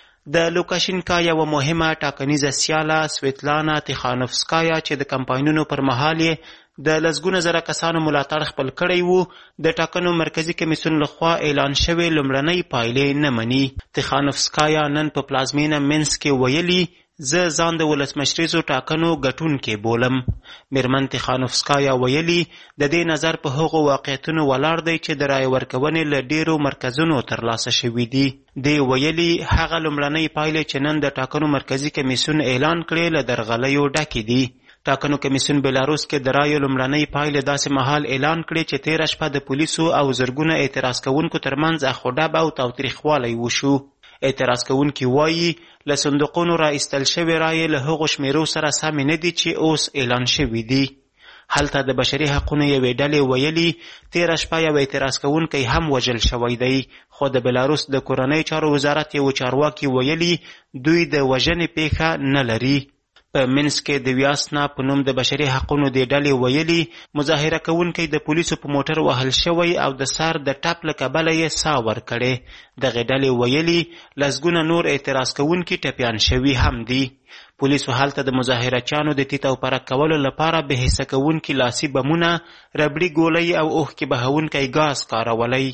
د لوکاشینکا یوه مهمه ټاکنیزه سیاله سویتلانا تخانوفسکایا چې د کمپاینونو پر مهال یې د لسګونه زره کسانو ملاتړ خپل کړی وو، د ټاکنو مرکزی کمیسیون لخوا اعلان شوی لومړنۍ پایلې نه مني. تخانوفسکایا نن په پلازمینه منسک کې ویلي زه ځان د ولسمشریزو ټاکنو ګټونکی بولم. میرمن تخانوفسکایا ویلي د دې نظر په هغو واقعیتونو ولاړ دی چې د رایې ورکونې له ډیرو مرکزونو ترلاسه شوي دي. دی ویلي هغه لومړنۍ پایلې چې نن د ټاکنو مرکزی کمیسیون اعلان کړې له درغلیو ډکې دي. ټاکنو کمیسیون بیلاروس کې د رایو لومړنۍ پایلې داسې مهال اعلان کړې چې تیره شپه د پولیسو او زرګونه اعتراض کوونکو ترمنځ اخوډب او تاوتریخوالی وشو. اعتراض کوونکي وایي له صندوقونو را ایستل شوې رایې له هغو شمیرو سره سمې نه دي چې اوس اعلان شوي دي. هلته د بشري حقونو یوې ډلې ویلي تیره شپه یو اعتراض کوونکی هم وژل شوی دی، خو د بیلاروس د کورنۍ چارو وزارت یو چارواکي ویلي دوی د وژنې پیښه نه لري. په منسک کې د ویاسنا په نوم د بشري حقونو د ډلې ویلي مظاهره کوونکی د پولیسو په موټر وهل شوی او د سر د ټپ له کبله یې ساه ورکړې. دغې ډلې ویلي لسګونه نور اعتراض کوونکي ټپیان شوي هم دي. پولیسو هلته د مظاهرچیانو د تیت او پرک کولو لپاره بې حسه کوونکي لاسي بمونه، ربړي ګولۍ او اوښکې بهونکی ګاز کارولی.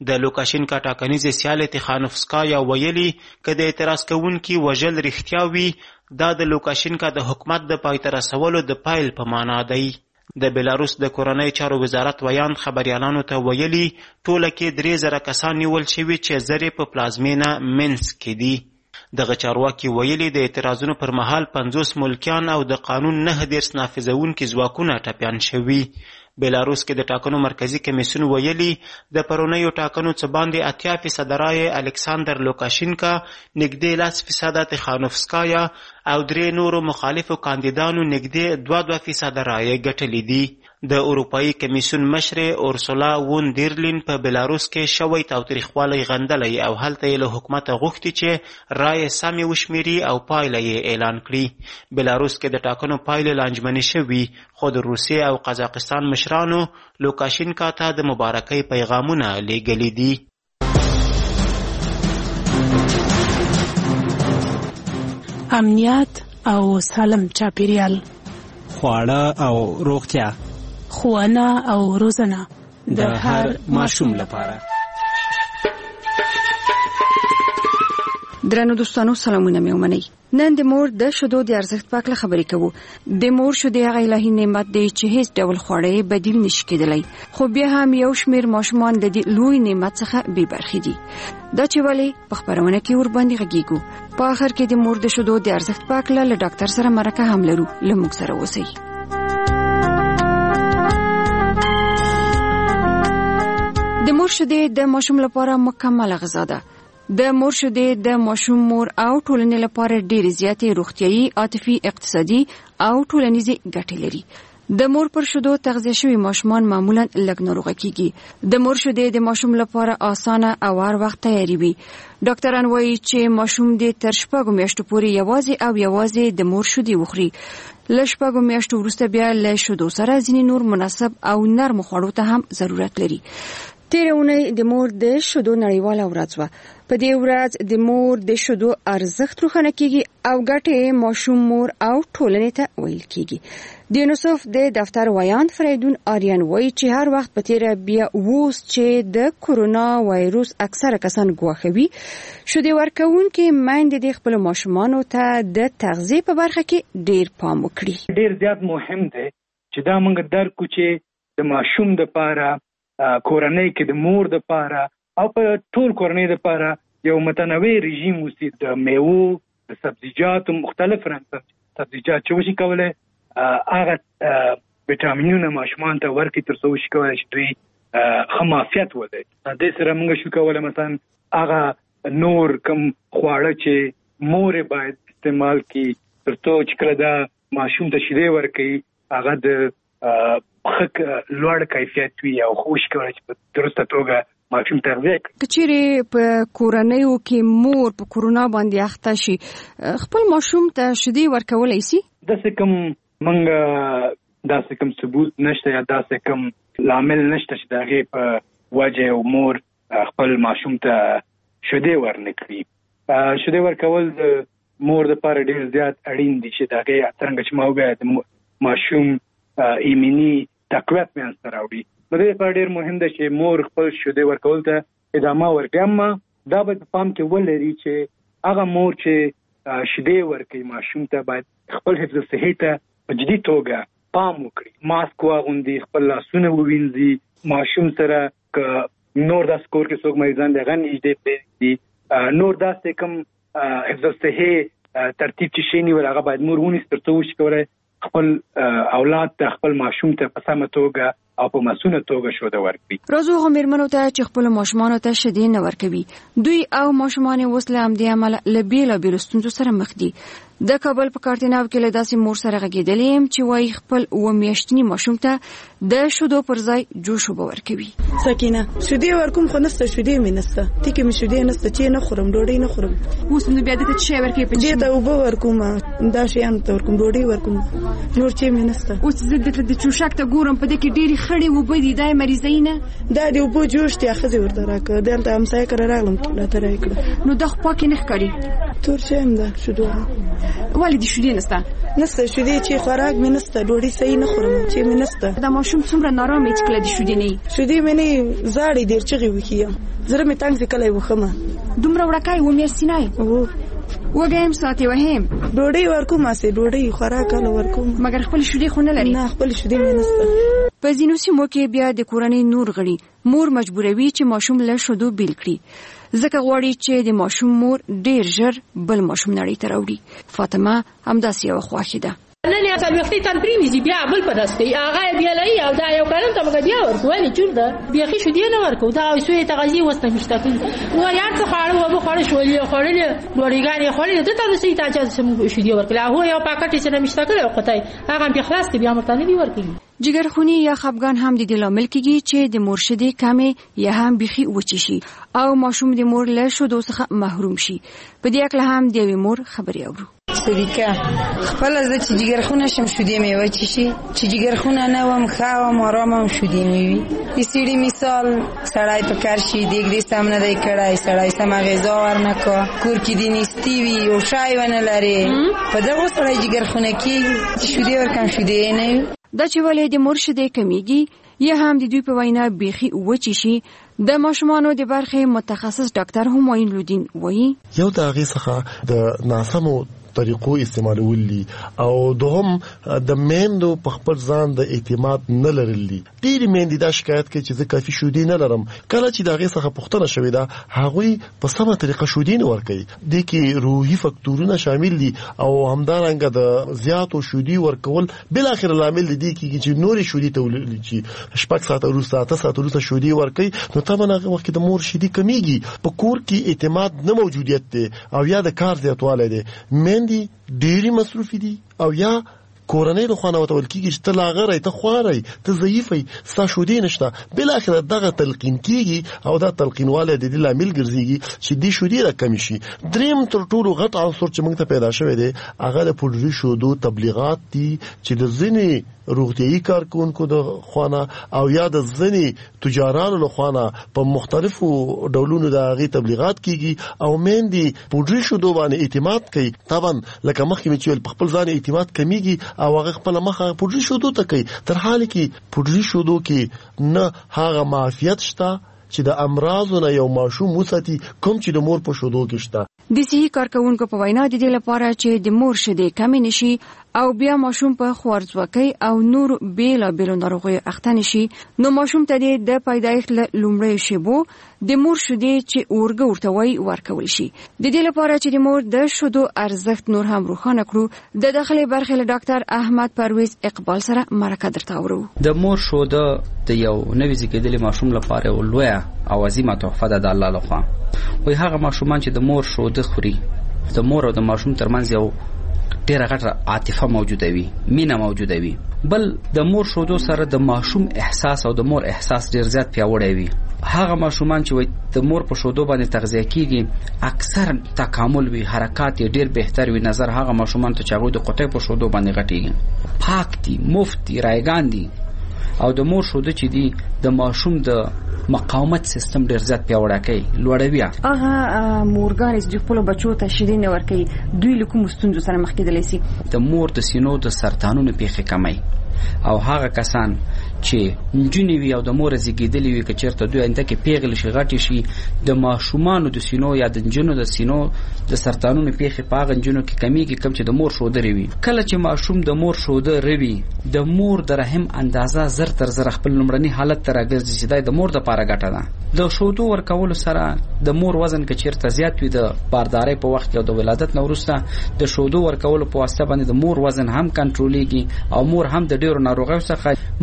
د لوکاشینکا ټاکنیزې سیالې تیخانوفسکایا ویلي که د اعتراض کوونکي وژل رښتیا وي دا د لوکاشینکا د حکومت د پای ته رسولو د پیل په معنا دی. د بیلاروس د کورنۍ چارو وزارت ویاند خبریالانو ته ویلي ټوله کې درې زره کسان نیول شوي چې زر په پلازمینه مینسک کې دي. دغه چارواکي ویلي د اعتراضونو پر مهال پنځوس ملکیان او د قانون نه دېرش نافذونکي ځواکونه ټپیان شوي. بیلاروس کې د ټاکنو مرکزی کمیسیون ویلي د پرونیو ټاکنو څه باندې اتیا فیصده رایې الکساندر لوکاشینکا، نږدې لس فیصده تیخانوفسکایا او درې نورو مخالفو کاندیدانو نږدې دوه دوه فیصده رایې ګټلې دي. د اروپایي کمیسیون مشرې اورسولا وون دیرلین په بیلاروس کې شوی تاوتریخوالی غندلی او هلته یې له حکومته غوښتي چې رایې سمې وشمیري او پایله یې اعلان کړي. بیلاروس کې د ټاکنو پایلې لانجمنې شوي خو د روسیې او قزاقستان مشرانو لوکاشینکا ته د مبارکۍ پیغامونه لیږلي دي. امنیت او سالم چاپیریال، خواړه او روغتیا، ښوونه او روزنه د هر ماشوم لپاره. درنو دوستانو سلامونه مې ومنئ. نن د مور د شیدو د ارزښت په اړه خبرې کوو. د مور شیدې هغه الهي نعمت دی چې هیڅ ډول خوړې بدیل نشي کېدلی، خو بیا هم یو شمېر ماشومان د دې لوی نعمت څخه بې برخې دي. دا چې ولې په خپرونه کې ورباندې غږیږو. په آخر کې د مور د شیدو د ارزښت په اړه له ډاکټر سره مرکه هم لرو. له موږ سره اوسئ. د مور شیدې د ماشوم لپاره مکمله غذا ده. د مور شیدې د ماشوم مور او ټولنې لپاره ډېرې زیاتې روغتیايي، عاطفي، اقتصادي او ټولنیزې ګټې لري. د مور پر شیدو تغذیه شوي ماشومان معمولا لږ ناروغه کیږي. د مور شیدې د ماشوم لپاره اسانه او هر وخت تیاري وي. ډاکټران وایي چې ماشوم دې تر شپږو میاشتو پورې یوازې او یوازې د مور شیدې وخوري. له شپږو میاشتو وروسته بیا له شیدو سره ځینې نور مناسب او نرم خوړو ته هم ضرورت لري. تیره اونۍ د مور د شیدو نړیواله ورځ وه. په دې ورځ د مور د شیدو ارزښت روښانه کیږي او ګټې ماشوم، مور او ټولنې ته ویل کیږي. د یونیسف د دفتر ویاند فریدون آریان وایي چې هر وخت په تیره بیا اوس چې د کورونا وایروس اکثره کسان ګواښوي، شیدې ورکوونکې میندې د خپلو ماشومانو ته د تغذیې په برخه کې ډېر پام وکړي. ډېر زیات مهم دی چې دا موږ درک کړو چې د ماشوم دپاره کورنۍ کې د مور د پاره او په ټول کورنۍ د پاره یو متنوع رژیم وسی. د میوو، د سبزیجاتو، مختلف رنګ سبزیجات چې وشي کوله هغه وټامینونه ماشومان ته ورکړي تر څو وشي کوله چې دوی ښه معافیت ولري. د سره موږ شو کوله مثلا هغه نور کم خواړه چې مور باید استعمال کړي تر څو چې کله دا ماشوم ته شیدې ورکړي هغه د خک لوړ کیفیت وي او خوش کوي چې په درسته توګه ماشوم تغذیه کوي. که چیرې په کورنیو کې مور په کورونا باندې اخته شي، خپل ماشوم ته شیدې ورکولی شي؟ داسې کوم موږ داسې کوم ثبوت نشته یا داسې کوم لامل نشته چې د هغې په وجه او مور خپل ماشوم ته شیدې ورنکړي. شیدې ورکول د مور دپاره ډېر زیات اړین دي چې د هغې څرنګه چې ما وویل د ماشوم ایمني تقویت منځته راوړي. نو د دې لپاره ډېر مهم ده چې مور خپل شیدې ورکول ته ادامه ورکړي. اما دا باید په پام کې ولري چې هغه مور چې شیدې ورکوي ماشوم ته باید خپل حفظ صحي ته په جدي توګه پام وکړي. ماسک واغوندي، خپل لاسونه ووینځي. ماشوم سره که نور داسې کور کې څوک مریضان دي هغه نږدې پرېږدي. نور داسې کوم حفظ صحي ترتیب چې شی نیول هغه باید مور ونیسي تر څو وشي کولی خپل اولاد ته، خپل ماشوم ته په سمه توګه او په مسؤله توګه شیدې ورکړي. راځو هغو مېرمنو ته چې خپلو ماشومانو ته شیدې نه ورکوي. دوی او ماشومان یې اوس له همدې امله له بېلابېلو ستونزو سره مخ دي. د کابل په کارتیناو کې له داسې مور سره غږېدلې یم چې وایي خپل اووه میاشتني ماشوم ته د شیدو پر ځای جوش اوبه ورکوي. سکینه شیدې ورکوم خو نسته، شیدې مې نسته، ټیکې مې شیدې نسته چې نه خورم، ډوډۍ نه خورم. اوس نو بیا دې ته څه شی ورکوي؟ دې ته اوبه ورکوم، دا شیان ته ورکوم ډوډۍ ورکوم نور چې مې نشته. اوس زه دلته د چوشک ته ګورم په دې کې ډېرې خړې اوبه دي دا یې مریضۍ نه دا د اوبو جوش دي ښځې ورته راکړه دلته همسایه کره راغلم راته راکړه نو دا خو پاکې نه ښکاري. تور شی هم ده شیدو ولې دې شیدې نشته؟ نشته شیدې چې خوراک مې نشته ډوډۍ صحیح نه خورم چې مې نشته. دا ماشوم څومره نارامه چې کله د شیدې نه وي شیدې مې نه زاړې ډېر چغې وکړي زړه مې تنګ سي کله یې وخمه دومره وړکای و میاشتې نه وګیم ساتي وهم ډوډۍ ورکوم اسې ډوډۍ خوراک کله ورکوم مګر خپل شیدې خو نه لري. نه خپل شیدې مې نشته. په ځینو سیمو کې بیا د کورنۍ نور غړي مور مجبوروي چې ماشوم له شیدو بیل کړي ځکه غواړي چې د ماشوم مور ډیر ژر بل ماشوم نړۍ ته راوړي. فاطمه همداسې یو خوښه ده. نن یې اصل وختي تن پریوزي بیا بل پداسته هغه بیا لای او دا یو کارن ته مګ بیا ورکوالي چور ده بیا خې شو دی نه ورکو دا سوې تغذیه وسته مشتاقین نو یار څه خاړو وبو خاړو شولې خاړل ډوړیګانی خاړل د ته سې ته اجازه سم شو دی ورکلا هو یو پاکټ چې نه مشتاقل او قطای هغه بیا خلاص کې بیا مرتانه دی ورکړي. جګرخونی یا خپګان هم د دې لامل کېږي چې د مرشدې کمې یا هم بيخي وچی شي او ماشوم د مور له شودو څخه محروم شي. په دې اړه هم د مور خبري اورو. صدیقه خپل از چې جګرخونه شم شودې مې وچی شي چې جګرخونه نه وم خاوم آرامم شودې مې وي. د سړي مثال سړای په کار شي دیګ دې سامنے دای کړای سړای سم غذا ورنکو کور کې دي نيستي وي او شای ونه لري په دغه سړای جګرخونه کې شودې ورکم شودې نه دا چې ولې د مرشدې کمیږي یا هم د دوی په وینا بيخي وچی شي د ماشومانو د برخه متخصص ډاکټر همایون لودین وایي یو د هغه څخه د ناسمو طریقو استعمالول دي او دوهم د میندو په خپل ځان د اعتماد نه لرلي. ډېری میندې دا شکایت کوي چې زه کافي شودې نه لرم. کله چې دا غي څخه پوښتنه شوې ده هغه په سمه طریقه شودې نه ورکوي. د کې روحي فکټورونه شامل دي او همدارنګه د زیاتو شودې ورکول بل اخر لامل دي کیږي چې نوري شودې تولید شي. شپږ ساعت وروسته اته ساعت وروسته شودې ورکوي نو طبعا هغه وخت د مور شودې کمیږي. په کور کې اعتماد نه موجودیت دی او یا د کار زیاتوالی دی. دي ډېری مصروفي دي او یا کورنۍ له خوانه وتول کیږي چې ته لاغره ته خواري ته ضعیفي ستا شودې نشته بل اخر دغه تلقین کیږي او دا تلقینواله د دې لامل ګرځيږي چې دې شودې راکم شي. دریم تر ټولو غټ عنصر چې موږ ته پیدا شوی دی هغه د پوډري شودو تبلیغات دي چې د ځینې روغتيایي کارکونکو د خوانه او یا د ځینې تجارانو له خوانه په مختلفو ډولونو د هغه تبلیغات کیږي او مېندې پوډري شودو باندې اعتماد کوي. طبعا لکه مخکې چې په خپل ځان اعتماد کمیږي او هغه خپل مخه پوډري شودو ته کوي تر حال کې پوډري شودو کې نه هغه معافیت شته چې د امراضو نه یو ماشوم وساتي کوم چې د مور په شودو کې شته. د صحي کارکونکو په وینا د دې لپاره چې د مور شیدې کمې نشي او بیا ماشوم په خوارځواکۍ او نور بیل بیل ناروغیو اخته نشي نو ماشوم ته د پیدایښت لومړی شیبو د مور شیدې چې اورګه ورته وای ورکول شي. د دې لپاره چې د مور د شیدو ارزښت نور هم روښانه کړو د داخلي برخې له ډاکټر احمد پرویز اقبال سره مرکه درته اورو. د مور شیده د یو نوې زیږیدلي ماشوم لپاره ولویا او عظیمه تحفه ده د الله لخوا. وای هغه ماشومان چې د مور شیده خوري د مور او د ماشوم ترمنځ یو ډیره غټه عاطفه موجوده وي مینه موجوده وي. بل د مور شودو سره د ماشوم احساس او د مور احساس ډیر زیات پیاوړی وي. هغه ماشومان چې د مور په شودو باندې تغذیه کیږي اکثر تکامل وي حرکات ډیر بهتر وي نظر هغه ماشومان ته چې هغه د قطعه په شودو باندې غټيږي پاک دي مفت دي رایگان دي او د مور شوده چې دي د ماشوم د مقاومت سیستم ډیر زیات پیاوړی کوي لوړوي. هغه مورګان چې خپل بچو ته شیدې نه ورکوي دوی له کوم ستونزو سره مخ کېدلی شي. د مور د سینو د سرطانونو پیښې کمای او هغه کسان چې نجونې وي او د مور زیږیدلې وي که چېرته دوی انده کې پیغلې شي غټې شي د ماشومانو د سینو یا د نجونو د سینو د سرطانونو پیښې په هغه نجونو کې کمیږي کوم چې د مور شوده وي. کله چې ماشوم د مور شوده روي د مور د رحم اندازه زر تر زر خپل لمړني حالت ته راګرځي چې د مور د پاره ګټه ده. د شودو ورکول سره د مور وزن کې چیرته زیات وي د باردارۍ په وخت او د ولادت نه وروسته د شودو ورکول په واسطه باندې د مور وزن هم کنټرولېږي او مور هم د ډیرو ناروغیو څخه مخه نیسي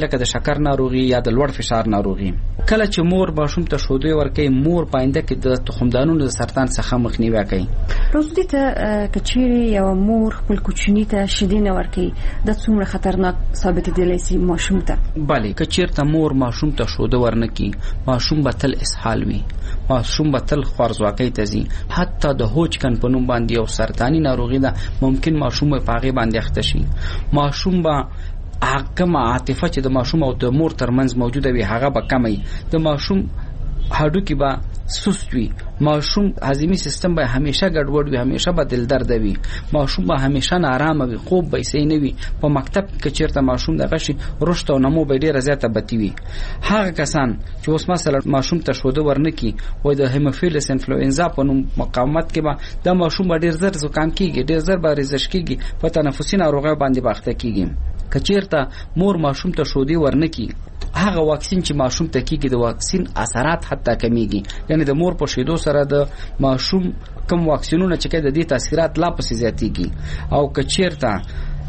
لکه د شکر ناروغي یا د لوړ فشار ناروغي. کله چې مور ماشوم ته شودې ورکوي، مور پاینده کې د تخمدانونو د سرطان څخه مخنیوي کوي. روزدي ته کچيري یو مور خپل کوچنی ته شیدې نه ورکوي، د څومره خطرناک ثابتېدلی شي ماشوم ته؟ بله، کچیرته مور ماشوم ته شوده ورنکي، ماشوم به تل اسهال وي، ماشوم به تل خوارزواکۍ ته ځي. حتی د هوچکن په نوم باندې یو سرطاني ناروغي ده، ممکن ماشوم په هغې باندې اخته شي. ماشوم به کومه عاطفه چې د ماشوم او د مور ترمنځ موجوده وي هغه به کمه وي. د ماشوم هډوکي به سست وي، ماشوم هضمي سیستم به همیشه ګډوډ وي، همیشه به دل درد وي، ماشوم به همیشه نارامه وي، خوب به صحیح نه وي. په مکتب کې چیرته ماشوم دغه شي رشد او نمو به ډیره زیاته بدی وي. هغه کسان چې اوس مثلا ماشوم ته شوده ورنکي وای د هیموفیلس انفلوئنزا په نوم مقاومت کې به د ماشوم به ډیر زر زکام کیږي، ډیر زر به ریزش کیږي، په تنفسي ناروغیو باندې باخته کیږي. کچیرته مور ماشوم ته شودې ورنکي، هغه واکسین چې ماشوم ته کیږي د واکسین اثرات حتی کمیږي. یعنی د مور په شیدو سره د ماشوم کم واکسینونه چې د دې تاثیرات لا پسې زیاتېږي. او کچیرته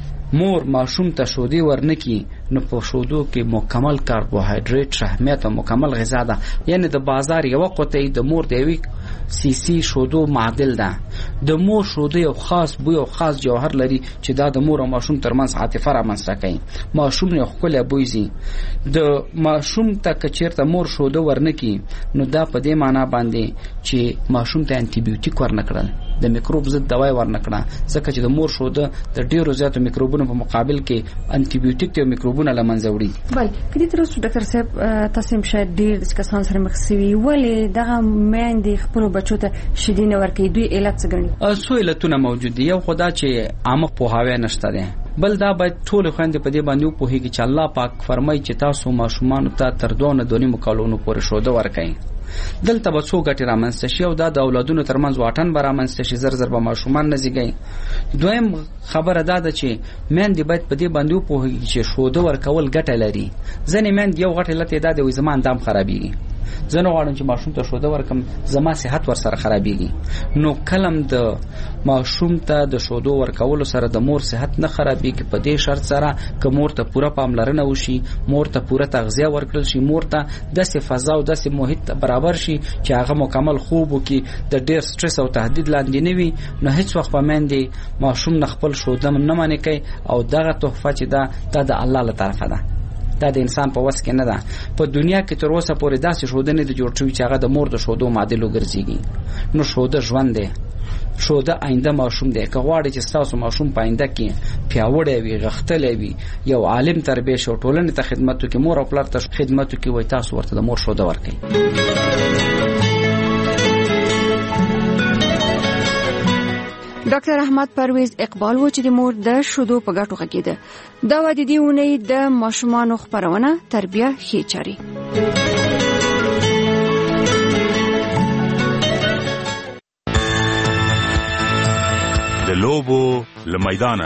مور ماشوم ته شودې ورنکي، نو په شودو کې مکمل کاربوهایډریټ شحمیت او مکمل غذا ده. یعنی د بازار یو قطعه د مور د یوې سیسی شودو معادل ده. د مور شودو یو خاص بوی او خاص جوهر لري چې دا د مور او ماشوم ترمنځ عاطفه رامنځته کوي. ماشوم یو ښکلی بوی زی. د ماشوم ته که چېرته مور شودو ورنکي، نو دا په دې معنا باندې چې ماشوم ته انټي بیوټیک ورنکړل، د میکروب ضد دوای ورنکړه، ځکه چې د مور شوده د ډیرو زیاتو میکروبونو په مقابل کې انټي بیوټیک ته میکروبونه لمنځه وړي. بل کله تر اوسه ډاکټر صاحب تاسو هم شاید ډیر کسان سره مخ شوي، ولې دغه میندې خپل بچو ته شیدې نه ورکوي؟ دوی علت څه ګڼي؟ څو علتونه موجود دي. یو خدا چې عامه پوهاوی نشته دی، بل دا باید ټول خويندې په دې باندې وپوهیږي چې الله پاک فرمایي چې تاسو ماشومان ته تر دوه نه دونی مکالونو پورې شوده ورکړئ. دلته به څو ګټې رامنځته شي او دا د اولادونو ترمنځ واټن به رامنځته شي، زر زر به ماشومان نه زیږي. دویم خبره دا ده چې میندې باید په دې باندې وپوهیږي چې شوده ورکول ګټه لري. ځینې میندې یو غټ علت یې دا دی وایي زما اندام خرابېږي، زه نه غواړم چې ماشوم ته شوده ورکم، زما صحت ورسره خرابېږي. نو کلم د ماشوم ته د شودو ورکولو سره د مور صحت نه خرابېږي، په دې شرط سره که مور ته پوره پاملرنه وشي، مور ته پوره تغذیه ورکړل شي، مور ته داسې فضا او داسې محیط برابر شي چې هغه مکمل خوب وکړي، د ډېر سټرس او تهدید لاندې نه وي، نو هیڅ وخت به میندې ماشوم نه خپل شوده نه منې کوي. او دغه تحفه چې ده دا د الله له طرفه ده، دا د انسان په وس کې نه ده. په دنیا کې تر اوسه پورې داسې شوده نه دی جوړ شوی چې هغه د مور د شودو معادل وګرځېږي. نو شوده ژوند دی، شوده آینده ماشوم دی. که غواړئ چې ستاسو ماشوم په آینده کې پیاوړی وي، غښتلی وي، یو عالم تربیه شي او ټولنې ته خدمت وکړي، مور او پلار ته خدمت وکړي، وایي تاسو ورته د مور شوده ورکړئ. ډاکټر احمد پرویز اقبال و چې د مور د شودو په ګټو غږیده. دا و د دې اونۍ د ماشومانو خپرونه تربیه ښې چارې. د لوبو له میدانه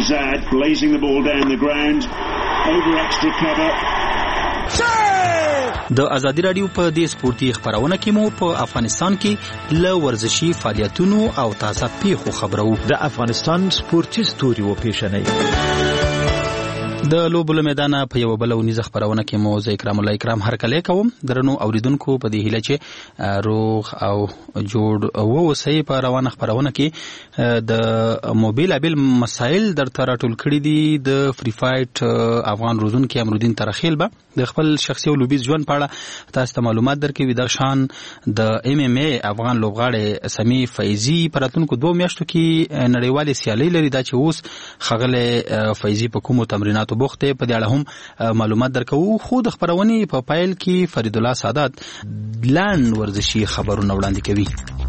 د ازادي رادیو په دې سپورتي خبرونه کې مو په افغانستان کې له ورزشي فعالیتونو او تازه پیښو خبرو. د افغانستان سپورتي ستوري و پیښنې د لوبو له میدانه په یو بل ونیزه خبرونه کې مو زه اکرام الله اکرام هر کله کوم. درنو اوریدونکو په دې هیله چې روغ او جوړ اوسئ. په روانه خبرونه کې د موبایل ابل مسائل درته راټول کړي دي. د فری فایټ افغان روزونکي امرالدین ترخیل به د خپل شخصي او لوبیز ژوند په اړه تاسو ته معلومات درکوي. د شان د ایم ایم ای افغان لوبغاړی سمی فیضی په راتلونکو دوه میاشتو کې نړیوالې سیالۍ لري. دا چې اوس ښاغلی فیضی په کومو تمریناتو بوخت په دې اړه هم معلومات درکوو. خو د خبرونې په پایل کې فرید الله سادات لاند ورزشي خبرونه وړاندې کوي.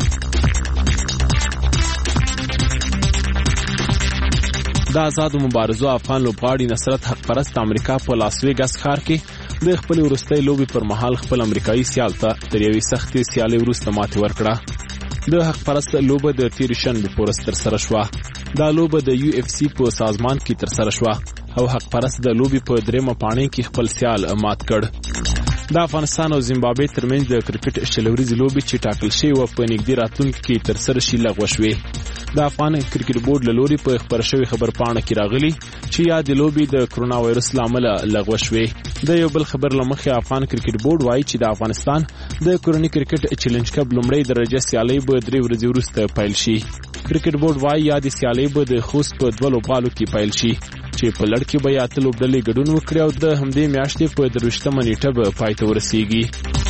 د آزادو مبارزو افغان لوبغاړي نصرت حق پرست امریکا په لاس ویګاس ښار کې د خپل وروستۍ لوبې پر مهال خپل امریکایي سیال ته تر یوې سختې سیالۍ وروسته ماتې ورکړه. د حق پرست لوبه د تېرې شنبې په ورځ ترسره شوه. دا لوبه د یو اف سی په سازمان کې ترسره شوه او حق پرست د لوبې په درېیمه پاڼۍ کې خپل سیال مات کړ. د افغانستان او زیمبابوې ترمنځ د کرکټ شلوريزې لوبې چې ټاکل شوې و په نږدې راتلونکي کې ترسره شي لغوه شوې. د افغان کرکټ بورډ له لوري په خبر شوی خبرپاڼه کې راغلي چې یاد لوبې د کرونا وایرس لامل لغوه شوې. د یو بل خبر لمخې افغان کرکټ بورډ وایي چې د افغانستان د کورني کرکټ چیلنج کپ لومړی درجه سیالي به درې ورځې وروسته پیل شي. کرکټ بورډ وایي یاد سیالي به د خوست په دوه لوبغالو کې پیل شي چې په لړ کې به اته لوبډلې ګډون وکړي او د همدې میاشتې په درویشتمه نیټه به پای ته ورسیږي.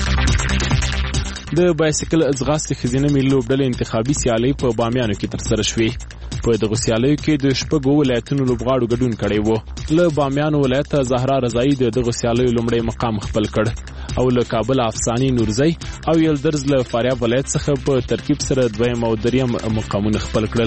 د بایسکل ځغاستې ښځینه ملي لوبډلې انتخابي سیالۍ په بامیانو کې ترسره شوې. په دغه سیالیو کې د شپږو ولایتونو لوبغاړو ګډون کړی و. له بامیانو ولایت زهرا رضایي د دغه سیالیو لومړی مقام خپل کړ او له کابل افساني نورزی او یلدرز له فاریاب ولایت څخه په ترکیب سره دویم او دریم مقامونه خپل کړل.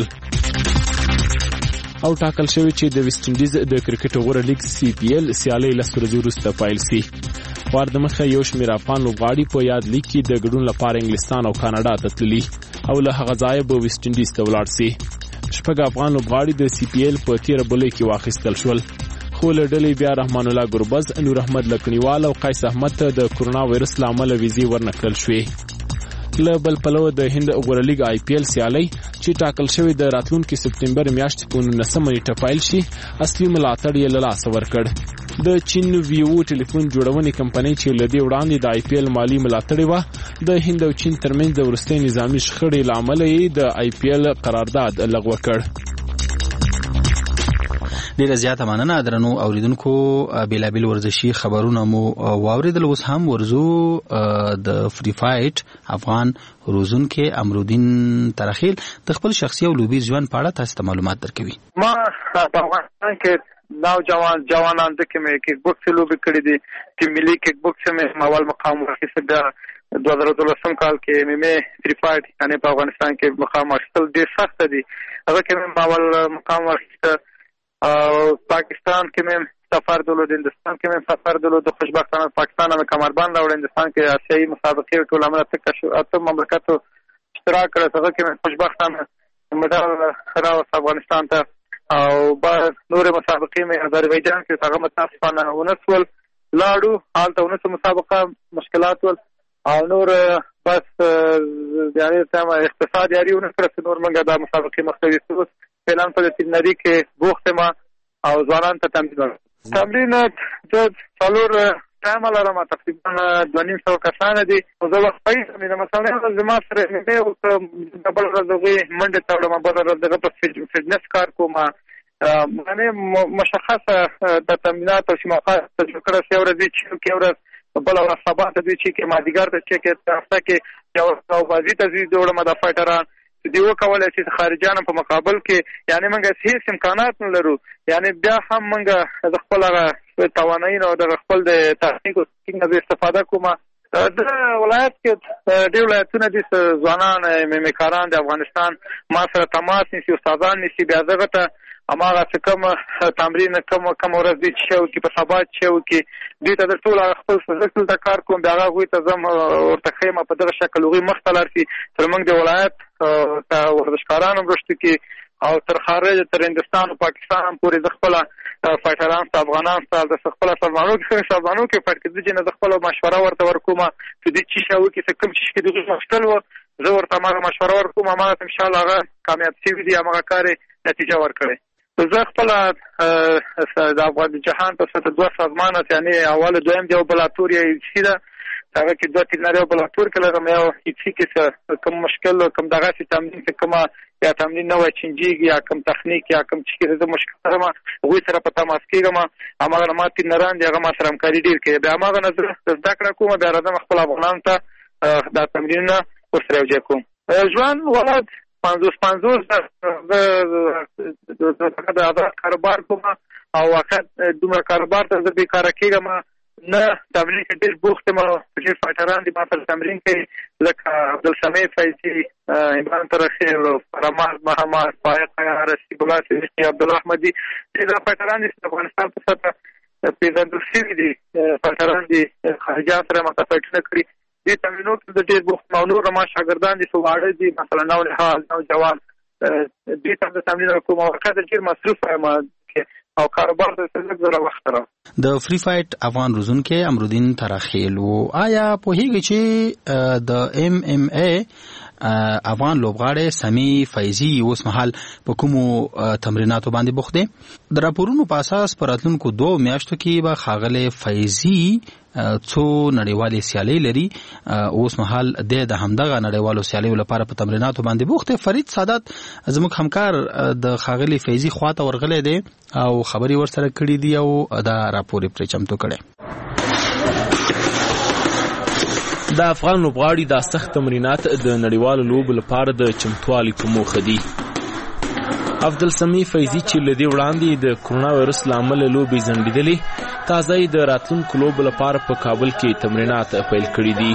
او ټاکل شوی چې د ویسټ انډیز د کرکټ غوره لیګ سی پی ایل سیالۍ لس ورځې وروسته پیل شي. واردمخه یو شمېر افغان لوبغاړي په یاد لیګ کې د ګډون لپاره انګلستان او کاناډا ته تللي او له هغه ځایه به ویسټ انډیز ته ولاړ شي. شپږ افغان لوبغاړي د سی پی ایل په تیره بلې کې واخیستل شول، خو له ډلې بیا رحمان الله ګربز، نور احمد لکنیوال او قیس احمد ته د کرونا وایرس له امله ویزې ورنکړل شوې. له بل پلوه د هند غوره لیګ آی پی ایل سیالۍ چې ټاکل شوی د راتلونکي سپتمبر میاشتې په نولسمه نیټه پیل شي اصلي ملاتړ یې له لاسه ورکړ. د چین ویو ټلیفون جوړونې کمپنۍ چې له دې وړاندې د آی پی ایل مالي ملاتړ و د هند او چین ترمنځ د وروستۍ نظامي شخړې له امله یې د آی پی ایل قرارداد لغوه کړ. ډیره زیاته مننه درنو اوریدونکو. بیلابیل ورزشي خبرونه مو واوریدل. اوس هم ورزو د فری فایټ افغان روزونکو امرودین ترخیل د خپل شخصي او لوبي ژوند په اړه تاسو ته معلومات درکوي. ما په افغانستان کې نو جوان جوانان د کې مې کیک بوکس لوبي کړې دي چې ملي کیک بوکس مې اول مقام واخیسته د دوه زره دولسم کال کې مې فری فایټ یعنی په افغانستان کې مقام واخیستل ډېر سخت دي. هغه کې مې اول مقام واخیسته. پاکستان کې مې سفر درلود، هندستان کې مې سفر درلود. خوشبختانه پاکستان مې کمربند راوړ. هندستان کې آسیایي مسابقې ټول عمره تک اته مملکتو اشتراک کړ. هغه کې مې خوشبختانه مډال راوړ افغانستان ته. او بعد نور مسابقې مې آذربایجان کې هغه متاسفانه ونسول لاړو حالته ونسو مسابقه مشکلات ول او نور بس یعنی تم اقتصاد یاري ونکړ نور موږ دا مسابقې مختلف اوس اعلان په دې نړۍ کې بوخت ما او ځوانان ته تمرین تمرین د څلور ټایم لرم تقریبا دوه نیم سو کسان دي او زه وخت مې مثلا زما سره مې او ډبل ورځې منډه تاړم بل ورځې په فټنس کار کوم معنی مشخصه د تمرینات او شماقات تجربه سره ورځې چې کې ورځ بل ورځ سبا ته دي چې مادیګر ته چې کې تاسو کې یو او بازی تزيد جوړه مده فایټران دی وکولای چې خارجانو په مقابل کې یعنی موږ هیڅ امکانات نه لرو. یعنی بیا هم موږ د خپل توانایي او د خپل د تخنیک او څنګه استفاده کومه د ولایت کې د ولایتونو د ځوانان میکاران د افغانستان ما سره تماس نیسي استادان نیسي بیا دغه ته اماغه څه کوم تمرین کوم کوم ورځ دي چې او کې په سبا چې او کې دې ته د ټول خپل فزیکل د کار کوم بیا غوي ته زم ورته خیمه په دغه شکل غوي مختلف شي تر موږ د ولایت ته ورزشکارانو برشت کې او تر خارج تر هندستان او پاکستان پورې د خپل فایټران افغانان سره د خپل سلمانو کې سلمانو کې فایټ کې چې د خپل مشوره ورته ورکومه چې دې چې شاو کې څه کوم چې کې دغه مشکل و زه ورته ما مشوره ورکوم ما ان شاء الله هغه کامیاب شي دي هغه کار نتیجه ورکړي. زه خپل د افغان جهان په ست دوه سازمانه یعنی اول دویم دی بلاتور یې سیده هغه کې دوه تلناري بلاتور کله مې یو هیڅ کې کوم مشکل کوم دغه سي تمرین کې کومه یا تمرین نو چنجيږي یا کوم تخنیک یا کوم چې د مشکل ما وې سره پتا ماسکیږم امغه ما تلناران دی هغه ما سره همکاري ډیر کوي بیا ما نظر زده کړ کوم بیا راځم خپل افغانان ته دا تمرین ورسره وځم کوم ځوان ولادت پنځوس پنځوس د آزاد کاروبار کوم او وخت دومره کاروبار ته زه بیکار کېږم نه تمرین کې ډېر بوخت ما چې فایټران دي ما په تمرین کې لکه عبدالسمیع فیضي عمران ترخی او فرمان محمد فائق رشید الله سیدی عبدالله احمدي دا فایټران دي افغانستان په سطح پیژندل شوي دي فایټران دي خارجان سره متفاوتونه کړي دې تمرینو کې د ډېر بوخت مونور ما شاګردان دي سواړه دي مثلا نو له حال نو جوان دې تم د تمرین کوم وخت ډېر مصروف یم او کاروبار ته څه زره وخت را د فری فایټ افغان روزونکو امرالدین تراخیل وو. آیا په هیګ چې د ام ام ای افغان لوبغاړی سمی فیضی اوس مهال په کومو تمریناتو باندې بوخت دی؟ د راپورونو په اساس په راتلونکو دوه میاشتو کې به ښاغلی فیضی څو نړیوالې سیالۍ لري. اوس مهال د همدغه نړیوالو سیالیو لپاره په تمریناتو باندې بوخت دی. فرید سادات زموږ همکار د ښاغلي فیضي خواته ورغلی دی او خبرې ورسره کړې دي او دا راپور یې پرې چمتو کړی. د افغان لوبغاړي د سخت تمرینات د نړیوالو لوبو لپاره د چمتووالي په موخه دي. عبدالسمی فیضي چې له دې وړاندې د کرونا وایرس له امله لوبې ځنډېدلې، تازه یې د راتلونکو لوبو لپاره په کابل کې تمرینات پیل کړي دي.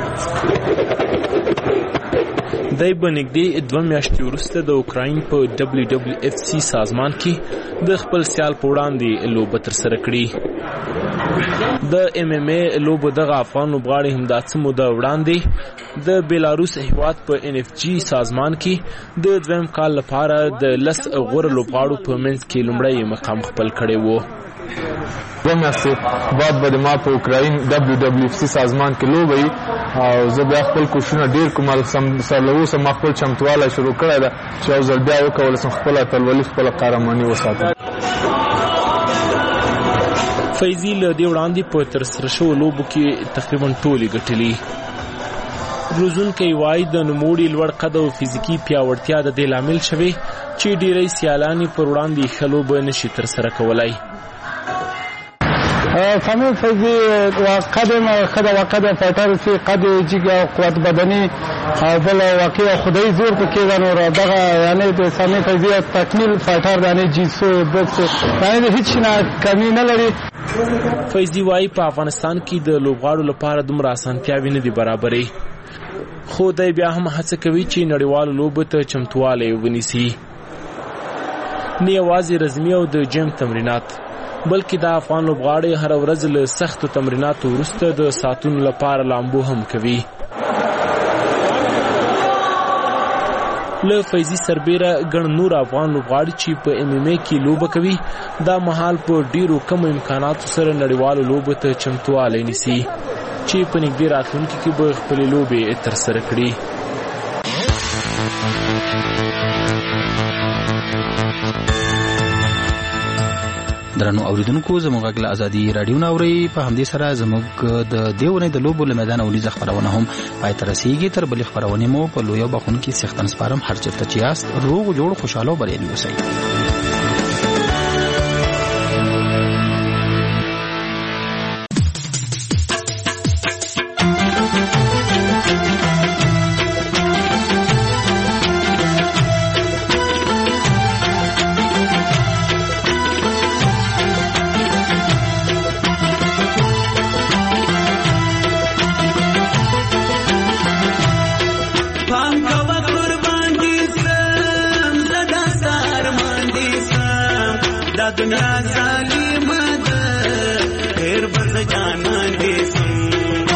دی به نږدې دوه میاشتې وروسته د اوکراین په ډبلیو ډبلیو اف سی سازمان کې د خپل سیال په وړاندې لوبه ترسره کړي. د ام ام ای لوبو دغه افغان لوبغاړي همدا څه موده وړاندې د بیلاروس هیواد په ان اف جي سازمان کې د دویم کال لپاره د لس غوره لوبغاړو په منځ کې لومړی مقام خپل کړی و. دوه میاشتې بعد به ما په اوکراین ډبلیو ډبلیو اف سی سازمان کې لوبه او زه بیا خپل کوششونه ډیر کوم سره له اوسه ما خپل چمتوالی شروع کړی ده چې یو ځل بیا وکولی شم خپله اتلولي خپله قهرماني وساتم. فیضي له دې وړاندې په ترسره شوو لوبو کې تقریبا ټولې ګټلي. روزونکی وایي د نوموړي لوړ قد او فزیکي پیاوړتیا د دې لامل شوې چې ډیری سیالان یې پر وړاندې ښه لوبه نشي ترسره کولی. سمی فیضی قدم خد و قد فایتر سی قد جیگ قوت بدنی بل واقعی خدای زور کو کېدن او دغه یعنی د سمی فیضی تکمیل فایتر یعنی جیسو بوکس یعنی هیڅ نه کمی نه لري. فیضی وايي په افغانستان کې د لوبغاړو لپاره دومره اسانتیاوې نه دي برابرې، خو دی بیا هم هڅه کوي چې نړیوالو لوبو ته چمتوالی ونیسي. نه یوازې رزمي او د جیم تمرینات بلکې د افغان لوبغاړي هر ورځ له سختو تمریناتو وروسته د ساعتونو لپاره لامبو هم کوي. له فیضي سربیره ګڼ نور افغان لوبغاړي چې په ام ام ای کې لوبه کوي دا مهال په ډیرو کم امکاناتو سره نړیوالو لوبو ته چمتوالی نیسي چې په نږدې راتلونکي کې به خپلې لوبې ترسره کړي. درنو اوریدونکو زموږ غږ له ازادي رادیو نه اورئ. په همدې سره زموږ د دې ونې د لوبو له میدانه ونیزه خپرونه هم پای ته رسیږي. تر بلې خپرونې مو په لویو بخونکي څښتن سپارم. هر چېرته چې یاست روغ جوړ خوشحاله او بریالي اوسئ. دنیا ظالمه ده خیر بز جانان دې سم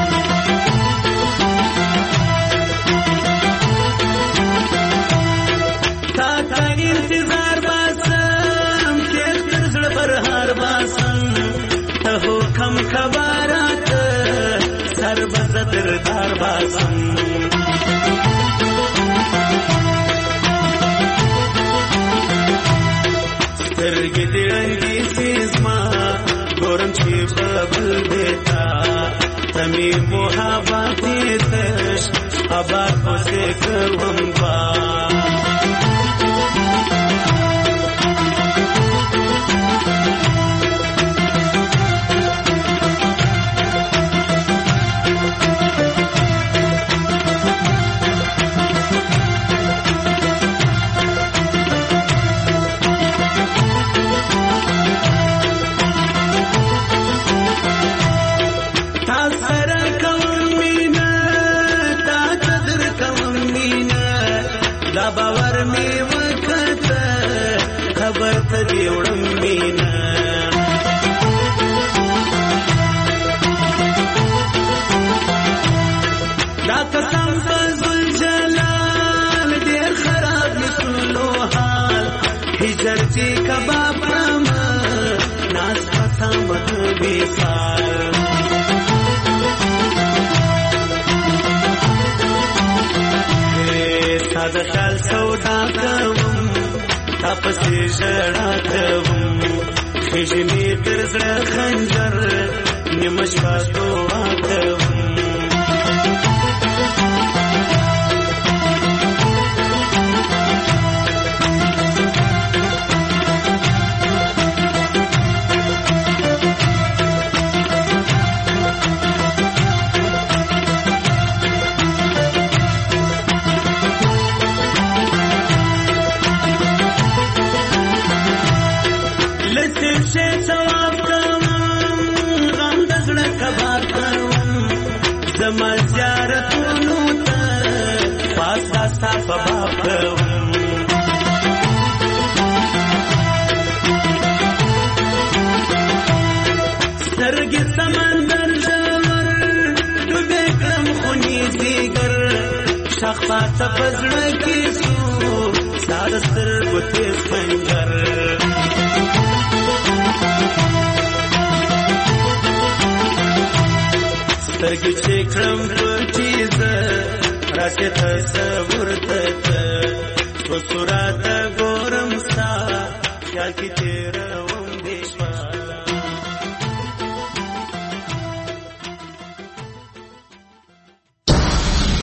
تا تا انتظار باسم کې تر زړه پر هار باسم ته حکم خبرات سر بز تر دار باسم سترګې دې رنګې سیزما ګورم چې په بل بیتا تمې محبت تش آباد پسې کوم با کباب وصال ساده خیال سودا کوم تاسو ژړا کوم خېژنې تر زړه خنجر نیمه شپه دعا کوم زما زیارتونو ته پاسا ستا په باب کوم سترګې سمندر ژور ډوبې کړم خونې ځیګر شخصاته په زړه کې شو ستا د سترګو تېز خنجر سترګې چې کړم پټې زه راسې تصور ته ته په صورت